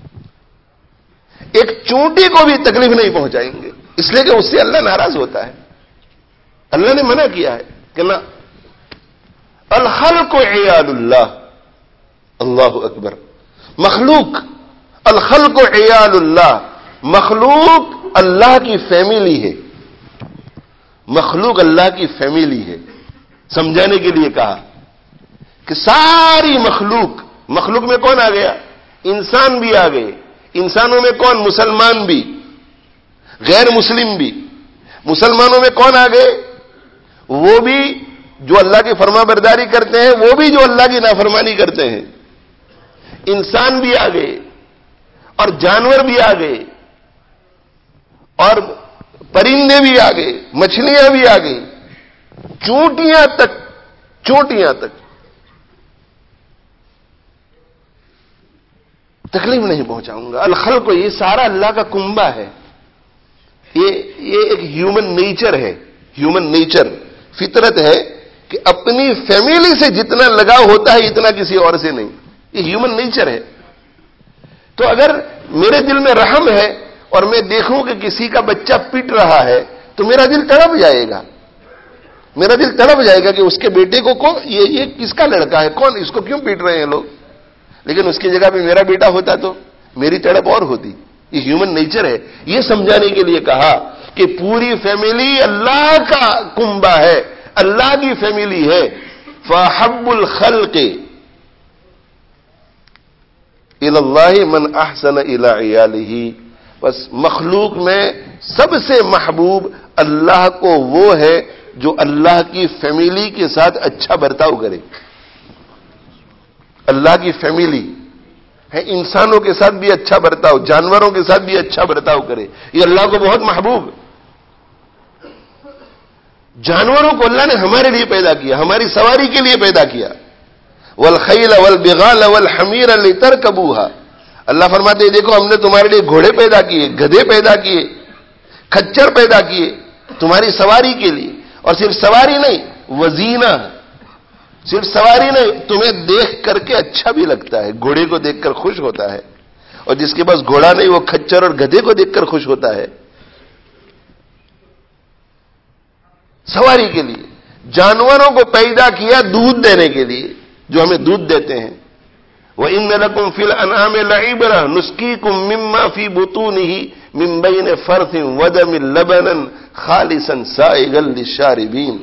Speaker 1: ایک چونٹی کو بھی تکلیف نہیں پہنچائیں گے, اس لیے کہ اس سے اللہ ناراض ہوتا ہے. اللہ نے منع کیا ہے کہ نہ, الخلق عیال اللہ, اللہ اکبر, مخلوق, الخلق عیال اللہ, مخلوق اللہ کی فیملی ہے, مخلوق اللہ کی فیملی ہے. سمجھانے کے لیے کہا کہ ساری مخلوق میں کون آ گیا؟ انسان بھی آ گئے. انسانوں میں کون؟ مسلمان بھی, غیر مسلم بھی. مسلمانوں میں کون آ گئے؟ وہ بھی جو اللہ کی فرما برداری کرتے ہیں, وہ بھی جو اللہ کی نافرمانی کرتے ہیں. انسان بھی آ گئے اور جانور بھی آ گئے اور پرندے بھی آ گئے, مچھلیاں بھی آ گئی, چونٹیاں تک تکلیف نہیں پہنچاؤں گا. الخلق, یہ سارا اللہ کا کنبہ ہے. یہ ایک ہیومن نیچر ہے, ہیومن نیچر, فطرت ہے کہ اپنی فیملی سے جتنا لگاؤ ہوتا ہے اتنا کسی اور سے نہیں. یہ ہیومن نیچر ہے. تو اگر میرے دل میں رحم ہے اور میں دیکھوں کہ کسی کا بچہ پٹ رہا ہے تو میرا دل تڑپ جائے گا, کہ اس کے بیٹے کو یہ کس کا لڑکا ہے, کون, اس کو کیوں پیٹ رہے ہیں لوگ. لیکن اس کی جگہ پہ میرا بیٹا ہوتا تو میری تڑپ اور ہوتی. یہ ہیومن نیچر ہے. یہ سمجھانے کے لیے کہا کہ پوری فیملی اللہ کا کنبہ ہے, اللہ کی فیملی ہے. فَحَبُّ الْخَلْقِ إِلَى اللَّهِ مَنْ أَحْسَنَ إِلَى عِيَالِهِ. بس مخلوق میں سب سے محبوب اللہ کو وہ ہے جو اللہ کی فیملی کے ساتھ اچھا برتاؤ کرے. اللہ کی فیملی ہے, انسانوں کے ساتھ بھی اچھا برتاؤ, جانوروں کے ساتھ بھی اچھا برتاؤ کرے. یہ اللہ کو بہت محبوب. جانوروں کو اللہ نے ہمارے لیے پیدا کیا, ہماری سواری کے لیے پیدا کیا. والخیل والبغال والحمیر لترکبوها. اللہ فرماتے ہیں دیکھو ہم نے تمہارے لیے گھوڑے پیدا کیے, گدھے پیدا کیے, کھچر پیدا کیے تمہاری سواری کے لیے. اور صرف سواری نہیں, وزینہ, صرف سواری نہیں, تمہیں دیکھ کر کے اچھا بھی لگتا ہے. گھوڑے کو دیکھ کر خوش ہوتا ہے, اور جس کے پاس گھوڑا نہیں وہ کھچر اور گدھے کو دیکھ کر خوش ہوتا ہے. سواری کے لیے. جانوروں کو پیدا کیا دودھ دینے کے لیے, جو ہمیں دودھ دیتے ہیں. وَإِنَّ لَكُمْ فِي الْأَنْعَامِ لَعِبْرَةً نُسْقِيكُم مِّمَّا فِي بُطُونِهِ مِن بَيْنِ فَرْثٍ وَدَمٍ لَبَنًا خَالِصًا سَائِغًا لِّلشَّارِبِينَ.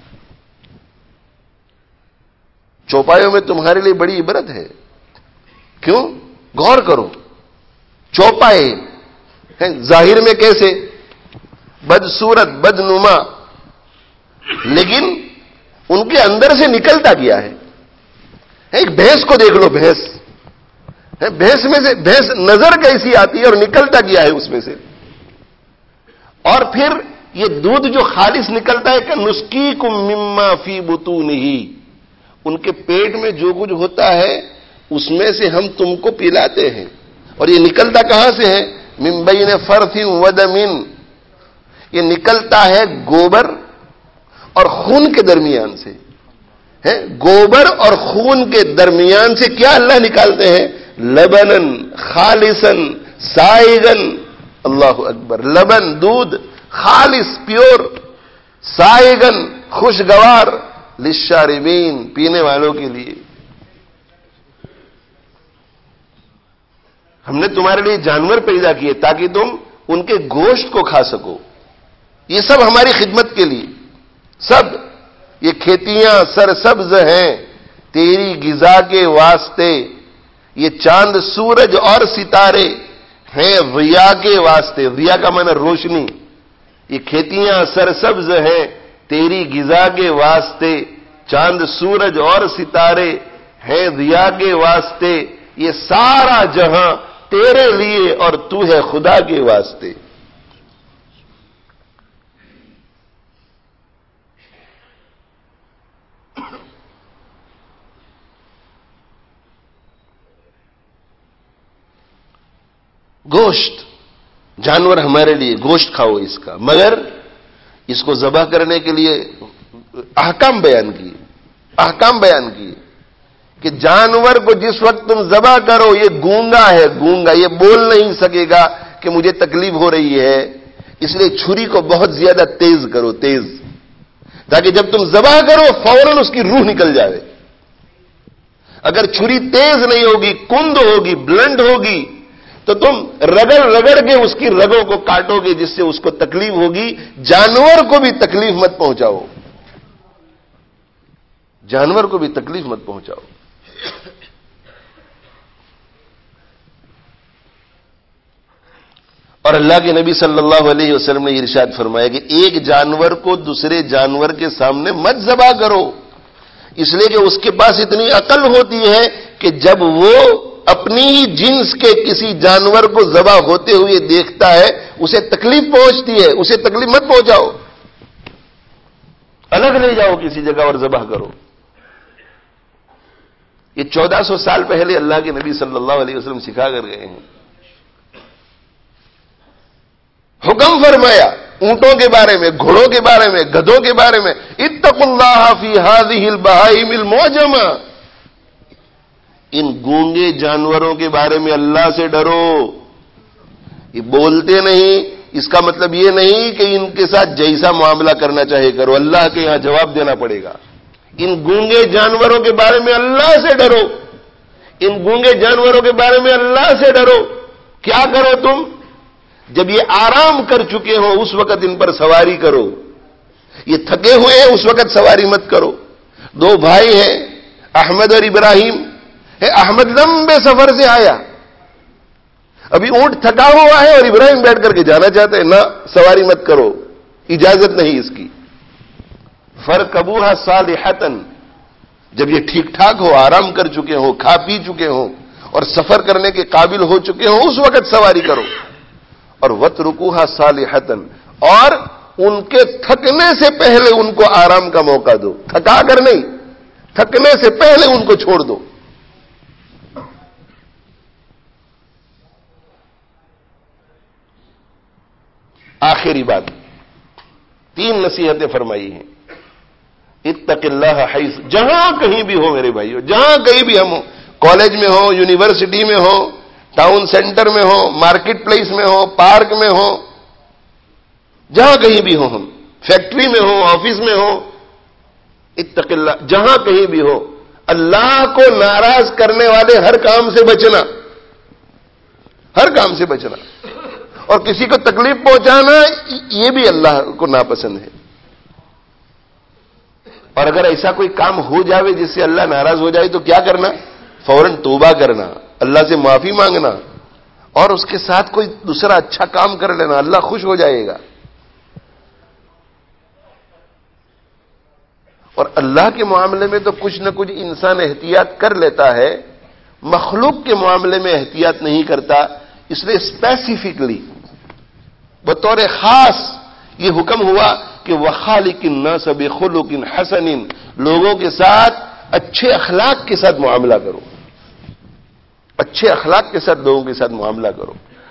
Speaker 1: چوپایوں میں تمہارے لیے بڑی عبرت ہے. کیوں؟ غور کرو. چوپائے ہیں ظاہر میں کیسے بدصورت, بدنما, لیکن ان کے اندر سے نکلتا کیا ہے. ایک بھینس کو دیکھ لو, بھینس میں سے بھینس نظر کیسی آتی ہے اور نکلتا کیا ہے اس میں سے. اور پھر یہ دودھ جو خالص نکلتا ہے کہ نسقیکم مما فی بطونہ, ان کے پیٹ میں جو کچھ ہوتا ہے اس میں سے ہم تم کو پلاتے ہیں. اور یہ نکلتا کہاں سے ہے؟ من بین فرث ودم, یہ نکلتا ہے گوبر اور خون کے درمیان سے. گوبر اور خون کے درمیان سے کیا اللہ نکالتے ہیں؟ لبنن خالصن سائغن. اللہ اکبر. لبن دودھ, خالص پیور, سائغن خوشگوار, للشاربین پینے والوں کے لیے. ہم نے تمہارے لیے جانور پیدا کیے تاکہ تم ان کے گوشت کو کھا سکو. یہ سب ہماری خدمت کے لیے. سب یہ کھیتیاں سرسبز ہیں تیری غذا کے واسطے. یہ چاند سورج اور ستارے ہیں ضیاء کے واسطے. ضیاء کا معنی روشنی. یہ کھیتیاں سرسبز ہیں تیری غذا کے واسطے. چاند سورج اور ستارے ہیں ضیاء کے واسطے. یہ سارا جہاں تیرے لیے اور تو ہے خدا کے واسطے. گوشت، جانور ہمارے لیے گوشت کھاؤ اس کا، مگر اس کو ذبح کرنے کے لیے احکام بیان کیے کہ جانور کو جس وقت تم ذبح کرو، یہ گونگا ہے، یہ بول نہیں سکے گا کہ مجھے تکلیف ہو رہی ہے، اس لیے چھری کو بہت زیادہ تیز کرو، تاکہ جب تم ذبح کرو فوراً اس کی روح نکل جائے۔ اگر چھری تیز نہیں ہوگی، کند ہوگی، بلنڈ ہوگی، تو تم رگڑ کے اس کی رگوں کو کاٹو گے، جس سے اس کو تکلیف ہوگی۔ جانور کو بھی تکلیف مت پہنچاؤ، جانور کو بھی تکلیف مت پہنچاؤ۔ اور اللہ کے نبی صلی اللہ علیہ وسلم نے ارشاد فرمایا کہ ایک جانور کو دوسرے جانور کے سامنے مت ذبح کرو، اس لیے کہ اس کے پاس اتنی عقل ہوتی ہے کہ جب وہ اپنی ہی جنس کے کسی جانور کو ذبح ہوتے ہوئے دیکھتا ہے اسے تکلیف پہنچتی ہے، اسے تکلیف مت پہنچاؤ، الگ لے جاؤ کسی جگہ اور ذبح کرو۔ یہ 1400 سال پہلے اللہ کے نبی صلی اللہ علیہ وسلم سکھا کر گئے ہیں۔ حکم فرمایا اونٹوں کے بارے میں، گھوڑوں کے بارے میں، گدھوں کے بارے میں، اتقوا اللہ فی هذه البہائم المعجمہ، ان گونگے جانوروں کے بارے میں اللہ سے ڈرو۔ یہ بولتے نہیں، اس کا مطلب یہ نہیں کہ ان کے ساتھ جیسا معاملہ کرنا چاہے کرو، اللہ کے یہاں جواب دینا پڑے گا۔ ان گونگے جانوروں کے بارے میں اللہ سے ڈرو، ان گونگے جانوروں کے بارے میں اللہ سے ڈرو۔ کیا کرو تم؟ جب یہ آرام کر چکے ہو اس وقت ان پر سواری کرو، یہ تھکے ہوئے ہیں اس وقت سواری مت کرو۔ دو بھائی ہیں احمد اور ابراہیم، احمد لمبے سفر سے آیا، ابھی اونٹ تھکا ہوا ہے اور ابراہیم بیٹھ کر کے جانا چاہتے ہیں، نہ سواری مت کرو، اجازت نہیں اس کی۔ فرکبوها صالحۃ، جب یہ ٹھیک ٹھاک ہو، آرام کر چکے ہو، کھا پی چکے ہو اور سفر کرنے کے قابل ہو چکے ہو، اس وقت سواری کرو۔ اور وترکوها صالحۃ، اور ان کے تھکنے سے پہلے ان کو آرام کا موقع دو، تھکا کر نہیں، تھکنے سے پہلے ان کو چھوڑ دو۔ آخری بات، 3 نصیحتیں فرمائی ہیں۔ اتق اللہ حیث، جہاں کہیں بھی ہو میرے بھائیو، جہاں کہیں بھی ہم ہو، کالج میں ہو، یونیورسٹی میں ہو، ٹاؤن سینٹر میں ہو، مارکیٹ پلیس میں ہو، پارک میں ہو، جہاں کہیں بھی ہو، ہم فیکٹری میں ہو، آفس میں ہو، اتق اللہ، جہاں کہیں بھی ہو، اللہ کو ناراض کرنے والے ہر کام سے بچنا، ہر کام سے بچنا، اور کسی کو تکلیف پہنچانا یہ بھی اللہ کو ناپسند ہے۔ اور اگر ایسا کوئی کام ہو جاوے جس سے اللہ ناراض ہو جائے تو کیا کرنا؟ فوراً توبہ کرنا، اللہ سے معافی مانگنا، اور اس کے ساتھ کوئی دوسرا اچھا کام کر لینا، اللہ خوش ہو جائے گا۔ اور اللہ کے معاملے میں تو کچھ نہ کچھ انسان احتیاط کر لیتا ہے، مخلوق کے معاملے میں احتیاط نہیں کرتا، اس لیے اسپیسیفکلی بطور خاص یہ حکم ہوا کہ وَخَالِقِ النَّاسَ بِخُلُقٍ حَسَنٍ، لوگوں کے ساتھ اچھے اخلاق کے ساتھ معاملہ کرو، اچھے اخلاق کے ساتھ لوگوں کے ساتھ معاملہ کرو۔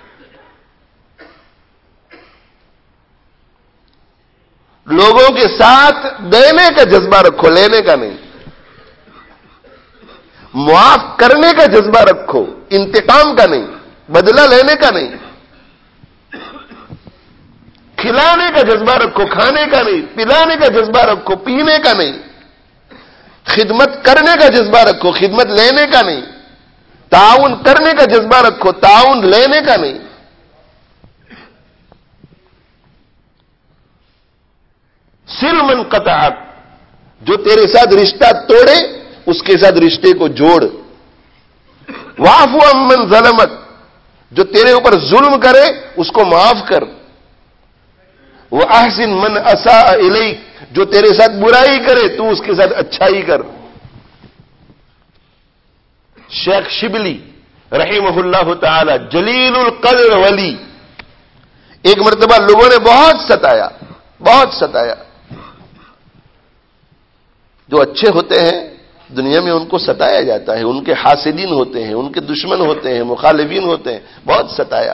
Speaker 1: لوگوں کے ساتھ دینے کا جذبہ رکھو، لینے کا نہیں، معاف کرنے کا جذبہ رکھو، انتقام کا نہیں، بدلہ لینے کا نہیں، کھلانے کا جذبہ رکھو، کھانے کا نہیں، پلانے کا جذبہ رکھو، پینے کا نہیں، خدمت کرنے کا جذبہ رکھو، خدمت لینے کا نہیں، تعاون کرنے کا جذبہ رکھو، تعاون لینے کا نہیں۔ سل من قطعک، جو تیرے ساتھ رشتہ توڑے اس کے ساتھ رشتے کو جوڑ۔ واعف عمن ظلمک، جو تیرے اوپر ظلم کرے اس کو معاف کر۔ وَأَحْسِن مَنْ أَسَاءَ إِلَيْكَ، جو تیرے ساتھ برائی کرے تو اس کے ساتھ اچھائی کر۔ شیخ شبلی رحمہ اللہ تعالی جلیل القدر ولی، ایک مرتبہ لوگوں نے بہت ستایا، جو اچھے ہوتے ہیں دنیا میں ان کو ستایا جاتا ہے، ان کے حاسدین ہوتے ہیں، ان کے دشمن ہوتے ہیں، مخالفین ہوتے ہیں، بہت ستایا،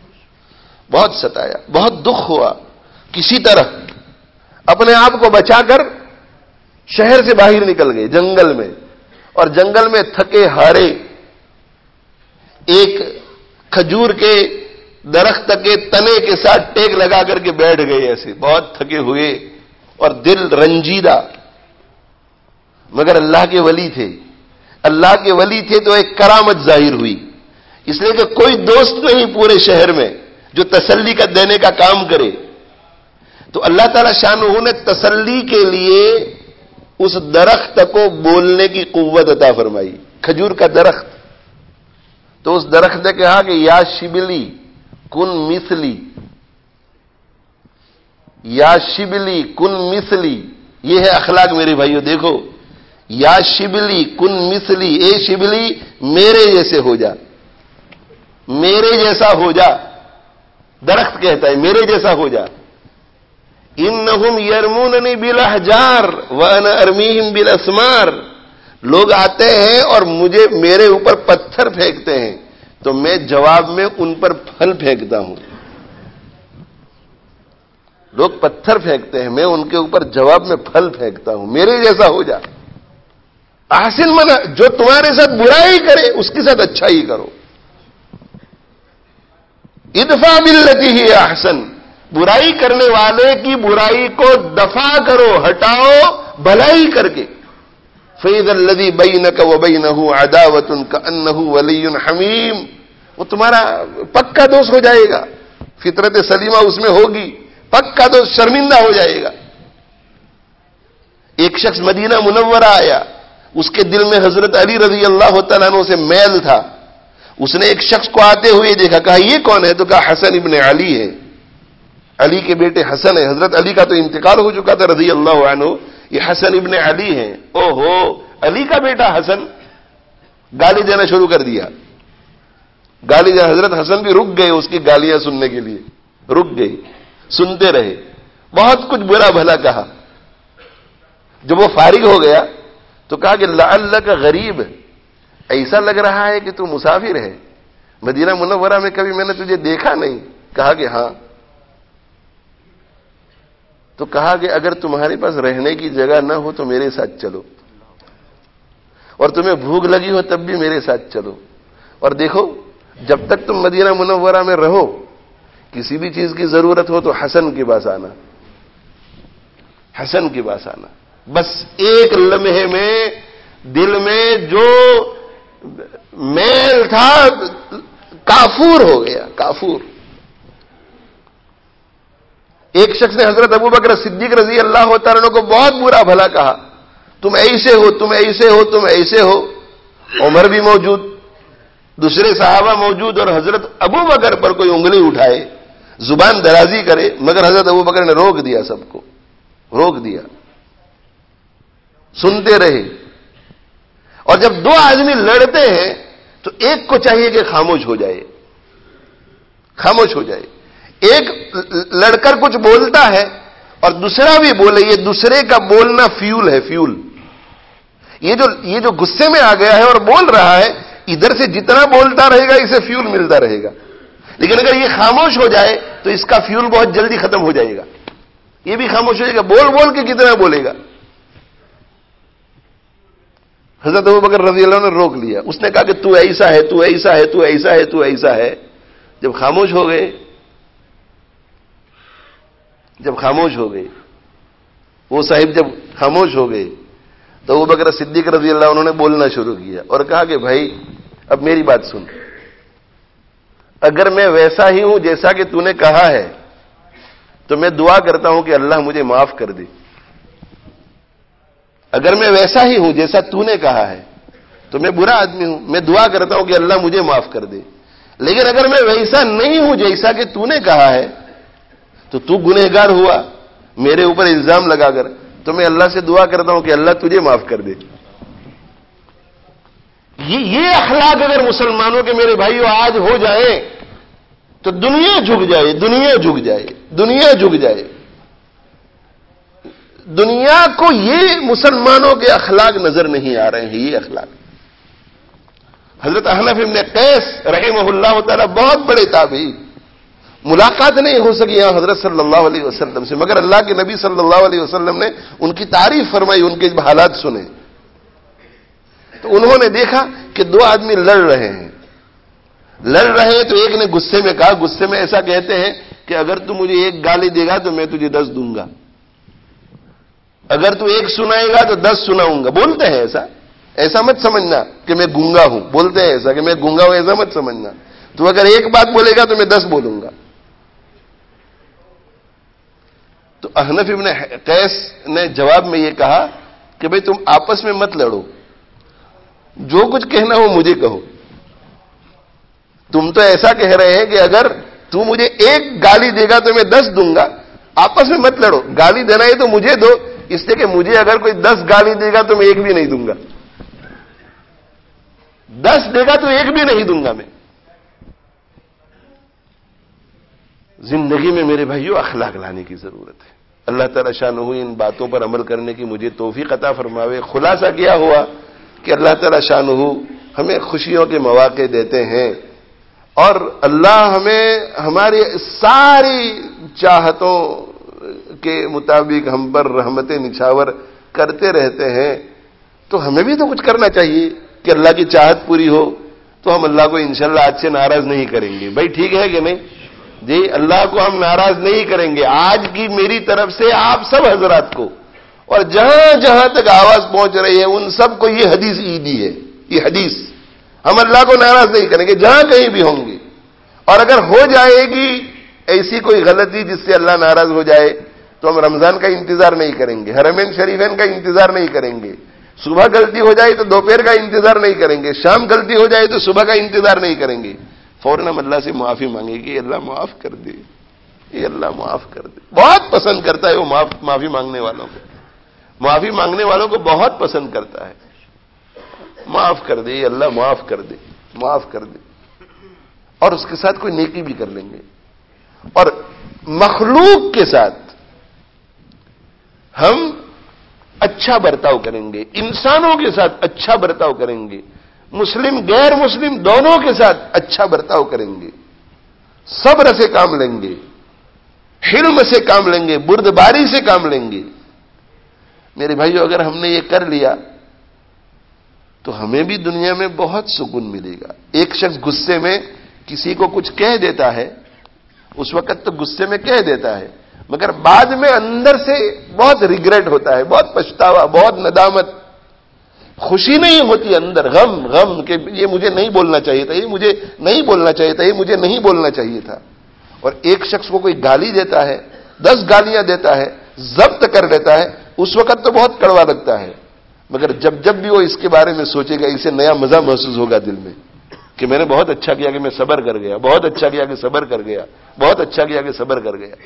Speaker 1: بہت دکھ ہوا. کسی طرح اپنے آپ کو بچا کر شہر سے باہر نکل گئے جنگل میں، اور جنگل میں تھکے ہارے ایک کھجور کے درخت کے تنے کے ساتھ ٹیک لگا کر کے بیٹھ گئے، ایسے بہت تھکے ہوئے اور دل رنجیدہ. مگر اللہ کے ولی تھے، اللہ کے ولی تھے تو ایک کرامت ظاہر ہوئی، اس لیے کہ کوئی دوست نہیں پورے شہر میں جو تسلی کا دینے کا کام کرے. تو اللہ تعالی شانہ نے تسلی کے لیے اس درخت کو بولنے کی قوت عطا فرمائی، کھجور کا درخت. تو اس درخت نے کہا کہ یا شبلی کن مثلی، یا شبلی کن مثلی. یہ ہے اخلاق میرے بھائیو. دیکھو، یا شبلی کن مثلی، اے شبلی میرے جیسے ہو جا، میرے جیسا ہو جا. درخت کہتا ہے میرے جیسا ہو جا. انہم یرموننی بالاحجار وانا ارمیہم بالاسمار. لوگ آتے ہیں اور میرے اوپر پتھر پھینکتے ہیں تو میں جواب میں ان پر پھل پھینکتا ہوں. لوگ پتھر پھینکتے ہیں، میں ان کے اوپر جواب میں پھل پھینکتا ہوں. میرے جیسا ہو جا. احسن منا، جو تمہارے ساتھ برائی کرے اس کے ساتھ اچھا ہی کرو. ادفع باللتی ہی احسن، برائی کرنے والے کی برائی کو دفع کرو، ہٹاؤ بھلائی کر کے. فَإِذَا الَّذِي بَيْنَكَ وَبَيْنَهُ عَدَاوَةٌ كَأَنَّهُ وَلِيٌّ حَمِيمٌ. وہ تمہارا پکا دوست ہو جائے گا، فطرت سلیمہ اس میں ہوگی، پکا دوست، شرمندہ ہو جائے گا. ایک شخص مدینہ منورہ آیا، اس کے دل میں حضرت علی رضی اللہ تعالیٰ عنہ سے میل تھا. اس نے ایک شخص کو آتے ہوئے دیکھا، کہا یہ کون ہے؟ تو کہا حسن ابن علی ہے، علی کے بیٹے حسن ہے. حضرت علی کا تو انتقال ہو چکا تھا رضی اللہ عنہ، یہ حسن ابن علی ہیں. او ہو، علی کا بیٹا حسن. گالی دینا شروع کر دیا، گالی دینا. حضرت حسن بھی رک گئے اس کی گالیاں سننے کے لیے، رک گئے، سنتے رہے، بہت کچھ برا بھلا کہا. جب وہ فارغ ہو گیا تو کہا کہ لعلک غریب، ایسا لگ رہا ہے کہ تو مسافر ہے، مدینہ منورہ میں کبھی میں نے تجھے دیکھا نہیں. کہا کہ ہاں. تو کہا کہ اگر تمہارے پاس رہنے کی جگہ نہ ہو تو میرے ساتھ چلو، اور تمہیں بھوک لگی ہو تب بھی میرے ساتھ چلو. اور دیکھو، جب تک تم مدینہ منورہ میں رہو، کسی بھی چیز کی ضرورت ہو تو حسن کے پاس آنا، حسن کے پاس آنا. بس ایک لمحے میں دل میں جو میل تھا کافور ہو گیا، کافور. ایک شخص نے حضرت ابوبکر صدیق رضی اللہ تعالیٰ عنہ کو بہت برا بھلا کہا، تم ایسے ہو، تم ایسے ہو، تم ایسے ہو. عمر بھی موجود، دوسرے صحابہ موجود، اور حضرت ابوبکر پر کوئی انگلی اٹھائے، زبان درازی کرے، مگر حضرت ابوبکر نے روک دیا، سب کو روک دیا. سنتے رہے. اور جب دو آدمی لڑتے ہیں تو ایک کو چاہیے کہ خاموش ہو جائے، خاموش ہو جائے. ایک لڑ کر کچھ بولتا ہے اور دوسرا بھی بولے، یہ دوسرے کا بولنا فیول ہے، فیول. یہ جو غصے میں آ گیا ہے اور بول رہا ہے، ادھر سے جتنا بولتا رہے گا اسے فیول ملتا رہے گا. لیکن اگر یہ خاموش ہو جائے تو اس کا فیول بہت جلدی ختم ہو جائے گا. یہ بھی خاموش ہو جائے گا، بول بول کے کتنا بولے گا. حضرت ابوبکر رضی اللہ عنہ نے روک لیا. اس نے کہا کہ تو ایسا ہے، تو ایسا ہے، تو ایسا ہے، تو ایسا ہے. جب خاموش ہو گئے، وہ صاحب جب خاموش ہو گئے تو ابوبکر صدیق رضی اللہ عنہ نے بولنا شروع کیا اور کہا کہ بھائی اب میری بات سن، اگر میں ویسا ہی ہوں جیسا کہ تو نے کہا ہے تو میں دعا کرتا ہوں کہ اللہ مجھے معاف کر دے. اگر میں ویسا ہی ہوں جیسا تو نے کہا ہے تو میں برا آدمی ہوں، میں دعا کرتا ہوں کہ اللہ مجھے معاف کر دے. لیکن اگر میں ویسا نہیں ہوں جیسا کہ تو نے کہا ہے تو تو گنہگار ہوا میرے اوپر الزام لگا کر، تو میں اللہ سے دعا کرتا ہوں کہ اللہ تجھے معاف کر دے. یہ اخلاق اگر مسلمانوں کے میرے بھائیوں آج ہو جائے تو دنیا جھک جائے، دنیا جھک جائے، دنیا جھک جائے. دنیا کو یہ مسلمانوں کے اخلاق نظر نہیں آ رہے ہیں. یہ اخلاق حضرت احنف ابن قیس رحمہ اللہ تعالی بہت بڑے تابعی, ملاقات نہیں ہو سکی یہاں حضرت صلی اللہ علیہ وسلم سے, مگر اللہ کے نبی صلی اللہ علیہ وسلم نے ان کی تعریف فرمائی, ان کے حالات سنے تو انہوں نے دیکھا کہ دو آدمی لڑ رہے ہیں تو ایک نے غصے میں کہا, غصے میں ایسا کہتے ہیں کہ اگر تو مجھے ایک گالی دے گا تو میں تجھے 10 دوں گا, اگر تو ایک سنائے گا تو 10 سناؤں گا. بولتے ہیں ایسا مت سمجھنا کہ میں گونگا ہوں, بولتے ہیں ایسا کہ میں گونگا ہوں, ایسا مت سمجھنا. تو اگر ایک بات بولے گا تو میں 10 بولوں گا. تو احنف ابن قیس نے جواب میں یہ کہا کہ بھئی تم آپس میں مت لڑو, جو کچھ کہنا ہو مجھے کہو. تم تو ایسا کہہ رہے ہیں کہ اگر تو مجھے ایک گالی دے گا تو میں 10 دوں گا, آپس میں مت لڑو, گالی دینا ہے تو مجھے دو, اس لیے کہ مجھے اگر کوئی 10 گالی دے گا تو میں ایک بھی نہیں دوں گا, 10 دے گا تو ایک بھی نہیں دوں گا میں. زندگی میں میرے بھائیوں اخلاق لانے کی ضرورت ہے. اللہ تعالی شانہ ان باتوں پر عمل کرنے کی مجھے توفیق عطا فرماوے. خلاصہ کیا ہوا کہ اللہ تعالی شانہ ہمیں خوشیوں کے مواقع دیتے ہیں اور اللہ ہمیں ہماری ساری چاہتوں کے مطابق ہم پر رحمتیں نچھاور کرتے رہتے ہیں. تو ہمیں بھی تو کچھ کرنا چاہیے کہ اللہ کی چاہت پوری ہو. تو ہم اللہ کو انشاءاللہ آج سے ناراض نہیں کریں گے. بھائی ٹھیک ہے کہ نہیں جی, اللہ کو ہم ناراض نہیں کریں گے. آج کی میری طرف سے آپ سب حضرات کو اور جہاں جہاں تک آواز پہنچ رہی ہے ان سب کو یہ حدیث عیدی ہے. یہ حدیث ہم اللہ کو ناراض نہیں کریں گے جہاں کہیں بھی ہوں گے. اور اگر ہو جائے گی ایسی کوئی غلطی جس سے اللہ ناراض ہو جائے تو ہم رمضان کا انتظار نہیں کریں گے, حرمین شریفین کا انتظار نہیں کریں گے. صبح غلطی ہو جائے تو دوپہر کا انتظار نہیں کریں گے, شام غلطی ہو جائے تو صبح کا انتظار نہیں کریں گے. فوراً ہم اللہ سے معافی مانگے کہ اللہ معاف کر دے, یہ اللہ معاف کر دے. بہت پسند کرتا ہے وہ معافی مانگنے والوں کو, معافی مانگنے والوں کو بہت پسند کرتا ہے. معاف کر دے یہ اللہ, معاف کر دے, معاف کر دے. اور اس کے ساتھ کوئی نیکی بھی کر لیں گے. اور مخلوق کے ساتھ ہم اچھا برتاؤ کریں گے, انسانوں کے ساتھ اچھا برتاؤ کریں گے, مسلم غیر مسلم دونوں کے ساتھ اچھا برتاؤ کریں گے, صبر سے کام لیں گے, حلم سے کام لیں گے, بردباری سے کام لیں گے. میرے بھائیو اگر ہم نے یہ کر لیا تو ہمیں بھی دنیا میں بہت سکون ملے گا. ایک شخص غصے میں کسی کو کچھ کہہ دیتا ہے, اس وقت تو غصے میں کہہ دیتا ہے, مگر بعد میں اندر سے بہت ریگریٹ ہوتا ہے, بہت پچھتاوا, بہت ندامت, خوشی نہیں ہوتی اندر, غم کہ یہ مجھے نہیں بولنا چاہیے تھا, یہ مجھے نہیں بولنا چاہیے تھا, یہ مجھے نہیں بولنا چاہیے تھا. اور ایک شخص کو کوئی گالی دیتا ہے, 10 گالیاں دیتا ہے, ضبط کر لیتا ہے, اس وقت تو بہت کڑوا لگتا ہے, مگر جب بھی وہ اس کے بارے میں سوچے گا اسے نیا مزہ محسوس ہوگا دل میں کہ میں نے بہت اچھا کیا کہ میں صبر کر گیا, بہت اچھا کیا کہ صبر کر گیا, بہت اچھا کیا کہ صبر کر گیا.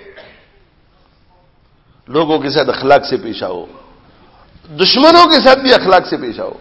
Speaker 1: لوگوں کے ساتھ اخلاق سے پیش آؤ, دشمنوں کے ساتھ بھی اخلاق سے پیش آؤ.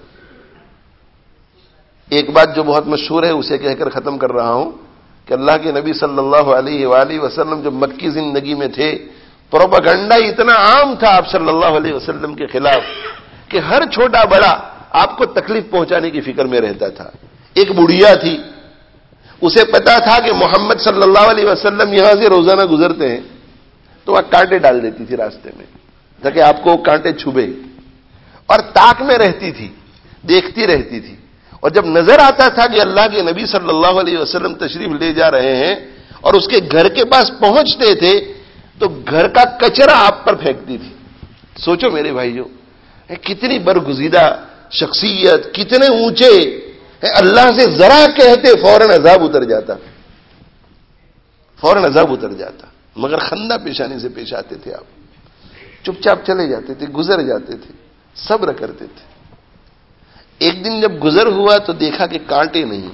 Speaker 1: ایک بات جو بہت مشہور ہے اسے کہہ کر ختم کر رہا ہوں کہ اللہ کے نبی صلی اللہ علیہ وآلہ وسلم جب مکی زندگی میں تھے, پروپیگنڈا اتنا عام تھا آپ صلی اللہ علیہ وسلم کے خلاف کہ ہر چھوٹا بڑا آپ کو تکلیف پہنچانے کی فکر میں رہتا تھا. ایک بڑھیا تھی, اسے پتا تھا کہ محمد صلی اللہ علیہ وسلم یہاں سے روزانہ گزرتے ہیں تو وہ کانٹے ڈال دیتی تھی راستے میں تاکہ آپ کو کانٹے چھبے, اور تاک میں رہتی تھی, دیکھتی رہتی تھی. اور جب نظر آتا تھا کہ اللہ کے نبی صلی اللہ علیہ وسلم تشریف لے جا رہے ہیں اور اس کے گھر کے پاس پہنچتے تھے تو گھر کا کچرا آپ پر پھینکتی تھی. سوچو میرے بھائیو, کتنی برگزیدہ شخصیت, کتنے اونچے, اللہ سے ذرا کہتے فوراً عذاب اتر جاتا, فوراً عذاب اتر جاتا. مگر خندہ پیشانی سے پیش آتے تھے آپ, چپ چاپ چلے جاتے تھے, گزر جاتے تھے, صبر کرتے تھے. ایک دن جب گزر ہوا تو دیکھا کہ کانٹے نہیں,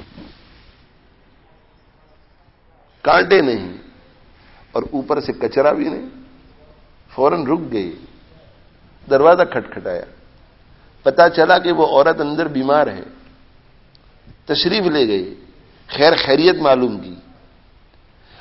Speaker 1: کانٹے نہیں, اور اوپر سے کچرا بھی نہیں. فوراً رک گئے, دروازہ کھٹکھٹایا, پتا چلا کہ وہ عورت اندر بیمار ہے. تشریف لے گئے, خیر خیریت معلوم کی,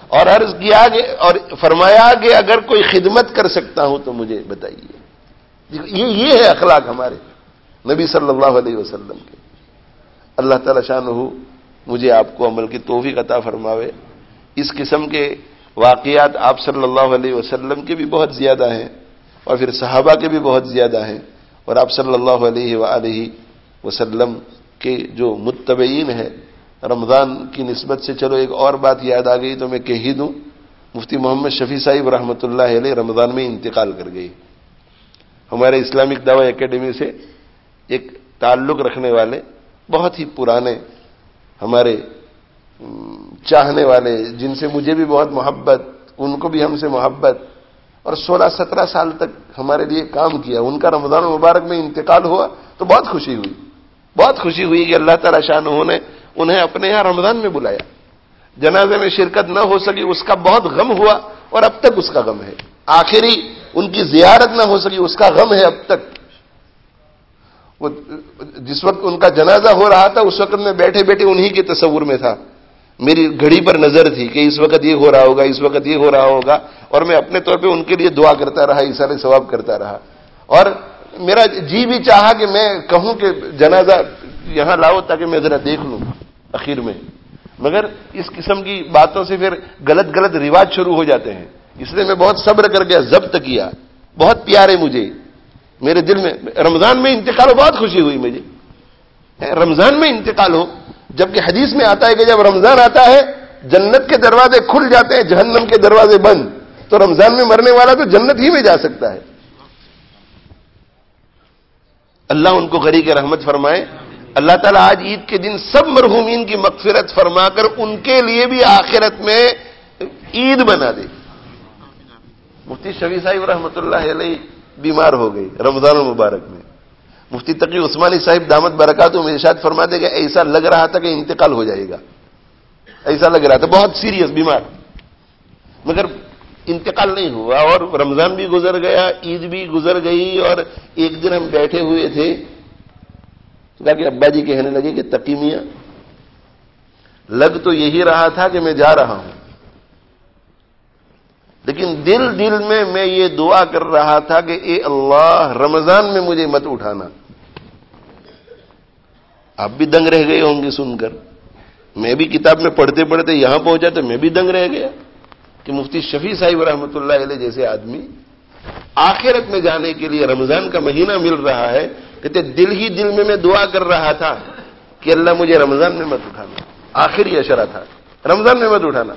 Speaker 1: اور عرض کیا کہ اور فرمایا کہ اگر کوئی خدمت کر سکتا ہوں تو مجھے بتائیے. یہ ہے اخلاق ہمارے نبی صلی اللہ علیہ وسلم کے. اللہ تعالی شانہ مجھے آپ کو عمل کی توفیق عطا فرماوے. اس قسم کے واقعات آپ صلی اللہ علیہ وسلم کے بھی بہت زیادہ ہیں اور پھر صحابہ کے بھی بہت زیادہ ہیں, اور آپ صلی اللہ علیہ وآلہ وسلم کے جو متبعین ہیں رمضان کی نسبت سے. چلو ایک اور بات یاد آ گئی تو میں کہہ ہی دوں, مفتی محمد شفیع صاحب رحمۃ اللہ علیہ رمضان میں انتقال کر گئی. ہمارے اسلامک دعوی اکیڈمی سے ایک تعلق رکھنے والے بہت ہی پرانے ہمارے چاہنے والے, جن سے مجھے بھی بہت محبت, ان کو بھی ہم سے محبت, اور 16-17 سال تک ہمارے لیے کام کیا, ان کا رمضان مبارک میں انتقال ہوا تو بہت خوشی ہوئی. بہت خوشی ہوئی کہ اللہ تعالی شانہ نے انہیں اپنے یہاں رمضان میں بلایا. جنازے میں شرکت نہ ہو سکی اس کا بہت غم ہوا, اور اب تک اس کا غم ہے. آخری ان کی زیارت نہ ہو سکی اس کا غم ہے اب تک. وہ جس وقت ان کا جنازہ ہو رہا تھا اس وقت میں بیٹھے بیٹھے انہی کے تصور میں تھا. میری گھڑی پر نظر تھی کہ اس وقت یہ ہو رہا ہوگا, اس وقت یہ ہو رہا ہوگا, اور میں اپنے طور پہ ان کے لیے دعا کرتا رہا, ایثار ثواب کرتا رہا. اور میرا جی بھی چاہا کہ میں کہوں کہ جنازہ یہاں لاؤ تاکہ میں ذرا دیکھ لوں اخیر میں, مگر اس قسم کی باتوں سے پھر غلط رواج شروع ہو جاتے ہیں. اس لیے میں بہت صبر کر کے ضبط کیا. بہت پیارے مجھے, میرے دل میں رمضان میں انتقال ہو, بہت خوشی ہوئی مجھے رمضان میں انتقال ہو, جبکہ حدیث میں آتا ہے کہ جب رمضان آتا ہے جنت کے دروازے کھل جاتے ہیں, جہنم کے دروازے بند. تو رمضان میں مرنے والا تو جنت ہی میں جا سکتا ہے. اللہ ان کو غریق رحمت فرمائے. اللہ تعالیٰ آج عید کے دن سب مرحومین کی مغفرت فرما کر ان کے لیے بھی آخرت میں عید بنا دے. مفتی شفیع صاحب رحمۃ اللہ علیہ بیمار ہو گئی رمضان المبارک میں. مفتی تقی عثمانی صاحب دامت برکاتہ میں ارشاد فرما دے کہ ایسا لگ رہا تھا کہ انتقال ہو جائے گا, ایسا لگ رہا تھا, بہت سیریس بیمار, مگر انتقال نہیں ہوا. اور رمضان بھی گزر گیا, عید بھی گزر گئی, اور ایک دن ہم بیٹھے ہوئے تھے کہا کہ ابا جی کہنے لگے کہ تقی میاں لگ تو یہی رہا تھا کہ میں جا رہا ہوں, لیکن دل میں یہ دعا کر رہا تھا کہ اے اللہ رمضان میں مجھے مت اٹھانا. آپ بھی دنگ رہ گئے ہوں گے سن کر, میں بھی کتاب میں پڑھتے پڑھتے یہاں پہنچا تو میں بھی دنگ رہ گیا کہ مفتی شفیع صاحب رحمۃ اللہ علیہ جیسے آدمی آخرت میں جانے کے لیے رمضان کا مہینہ مل رہا ہے. کہتے دل ہی دل میں دعا کر رہا تھا کہ اللہ مجھے رمضان میں مت اٹھانا. آخری اشرہ تھا رمضان میں مت اٹھانا.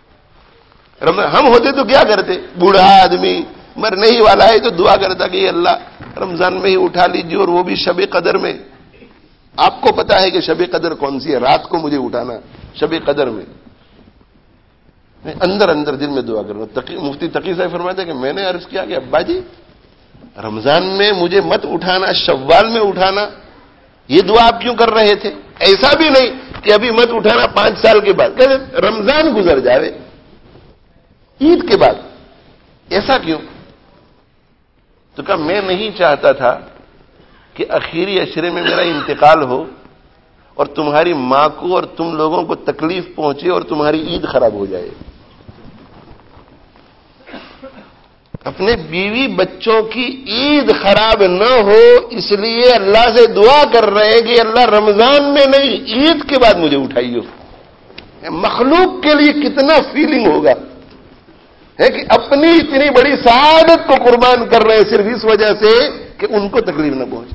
Speaker 1: ہم ہوتے تو کیا کرتے, بوڑھا آدمی مرنے ہی والا ہے تو دعا کرتا کہ اللہ رمضان میں ہی اٹھا لیجیے, اور وہ بھی شب قدر میں. آپ کو پتا ہے کہ شب قدر کون سی ہے, رات کو مجھے اٹھانا شب قدر میں. میں اندر دل میں دعا کروں. مفتی تقی صاحب فرماتے کہ میں نے عرض کیا کہ ابا جی رمضان میں مجھے مت اٹھانا, شوال میں اٹھانا, یہ دعا آپ کیوں کر رہے تھے؟ ایسا بھی نہیں کہ ابھی مت اٹھانا 5 سال کے بعد, کہ رمضان گزر جاوے عید کے بعد. ایسا کیوں؟ تو کہا میں نہیں چاہتا تھا کہ اخیری عشرے میں میرا انتقال ہو اور تمہاری ماں کو اور تم لوگوں کو تکلیف پہنچے اور تمہاری عید خراب ہو جائے. اپنے بیوی بچوں کی عید خراب نہ ہو اس لیے اللہ سے دعا کر رہے ہیں کہ اللہ رمضان میں نہیں عید کے بعد مجھے اٹھائیے. مخلوق کے لیے کتنا فیلنگ ہوگا ہے کہ اپنی اتنی بڑی سعادت کو قربان کر رہے ہیں صرف اس وجہ سے کہ ان کو تکلیف نہ پہنچے.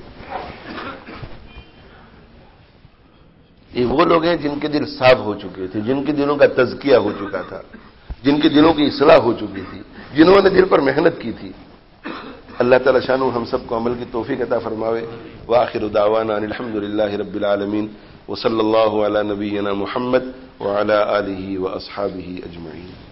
Speaker 1: یہ وہ لوگ ہیں جن کے دل صاف ہو چکے تھے, جن کے دلوں کا تزکیہ ہو چکا تھا, جن کے دلوں کی اصلاح ہو چکی تھی, جنہوں نے دل پر محنت کی تھی. اللہ تعالی شانہ ہم سب کو عمل کی توفیق عطا فرماوے. وآخر دعوانا ان الحمدللہ رب العالمین وصلی اللہ علی نبینا محمد وعلی آلہ واصحابہ اجمعین.